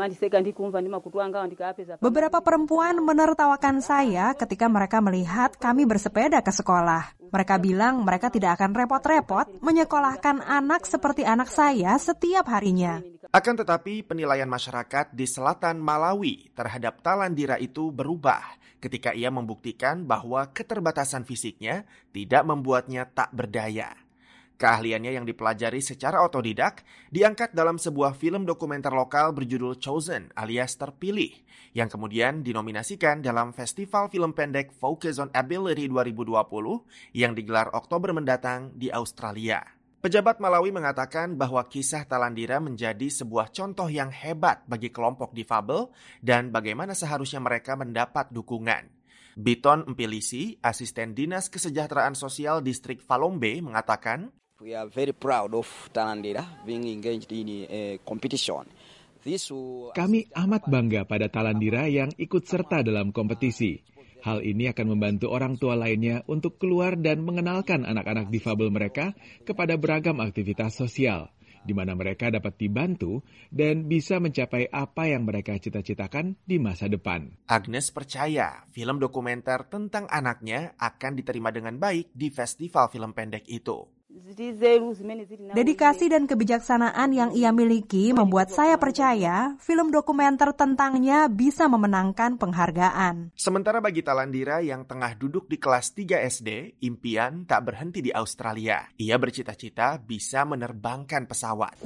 beberapa perempuan menertawakan saya ketika mereka melihat kami bersepeda ke sekolah. Mereka bilang mereka tidak akan repot-repot menyekolahkan anak seperti anak saya setiap harinya. Akan tetapi penilaian masyarakat di selatan Malawi terhadap Talandira itu berubah ketika ia membuktikan bahwa keterbatasan fisiknya tidak membuatnya tak berdaya. Keahliannya yang dipelajari secara otodidak diangkat dalam sebuah film dokumenter lokal berjudul Chosen alias Terpilih yang kemudian dinominasikan dalam Festival Film Pendek Focus on Ability dua ribu dua puluh yang digelar Oktober mendatang di Australia. Pejabat Malawi mengatakan bahwa kisah Talandira menjadi sebuah contoh yang hebat bagi kelompok difabel dan bagaimana seharusnya mereka mendapat dukungan. Biton Mpilisi, asisten Dinas Kesejahteraan Sosial Distrik Falombe, mengatakan, we are very proud of Talandira being engaged in a competition. This will... Kami amat bangga pada Talandira yang ikut serta dalam kompetisi. Hal ini akan membantu orang tua lainnya untuk keluar dan mengenalkan anak-anak difabel mereka kepada beragam aktivitas sosial, di mana mereka dapat dibantu dan bisa mencapai apa yang mereka cita-citakan di masa depan. Agnes percaya film dokumenter tentang anaknya akan diterima dengan baik di festival film pendek itu. Dedikasi dan kebijaksanaan yang ia miliki membuat saya percaya film dokumenter tentangnya bisa memenangkan penghargaan. Sementara bagi Talandira yang tengah duduk di kelas tiga S D, impian tak berhenti di Australia. Ia bercita-cita bisa menerbangkan pesawat.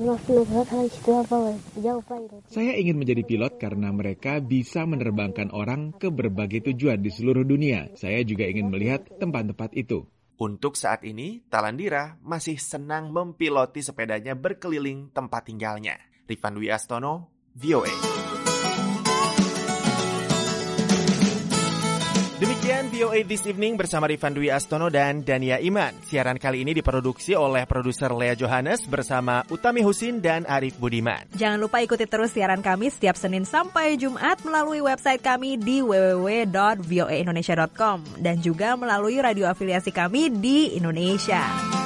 Saya ingin menjadi pilot karena mereka bisa menerbangkan orang ke berbagai tujuan di seluruh dunia. Saya juga ingin melihat tempat-tempat itu. Untuk saat ini, Talandira masih senang mempiloti sepedanya berkeliling tempat tinggalnya. Rifan Dwi Astono, V O A. V O A This Evening bersama Rifan Dwi Astono dan Dania Iman. Siaran kali ini diproduksi oleh produser Lea Johannes bersama Utami Husin dan Arif Budiman. Jangan lupa ikuti terus siaran kami setiap Senin sampai Jumat melalui website kami di w w w dot v o a indonesia dot com dan juga melalui radio afiliasi kami di Indonesia.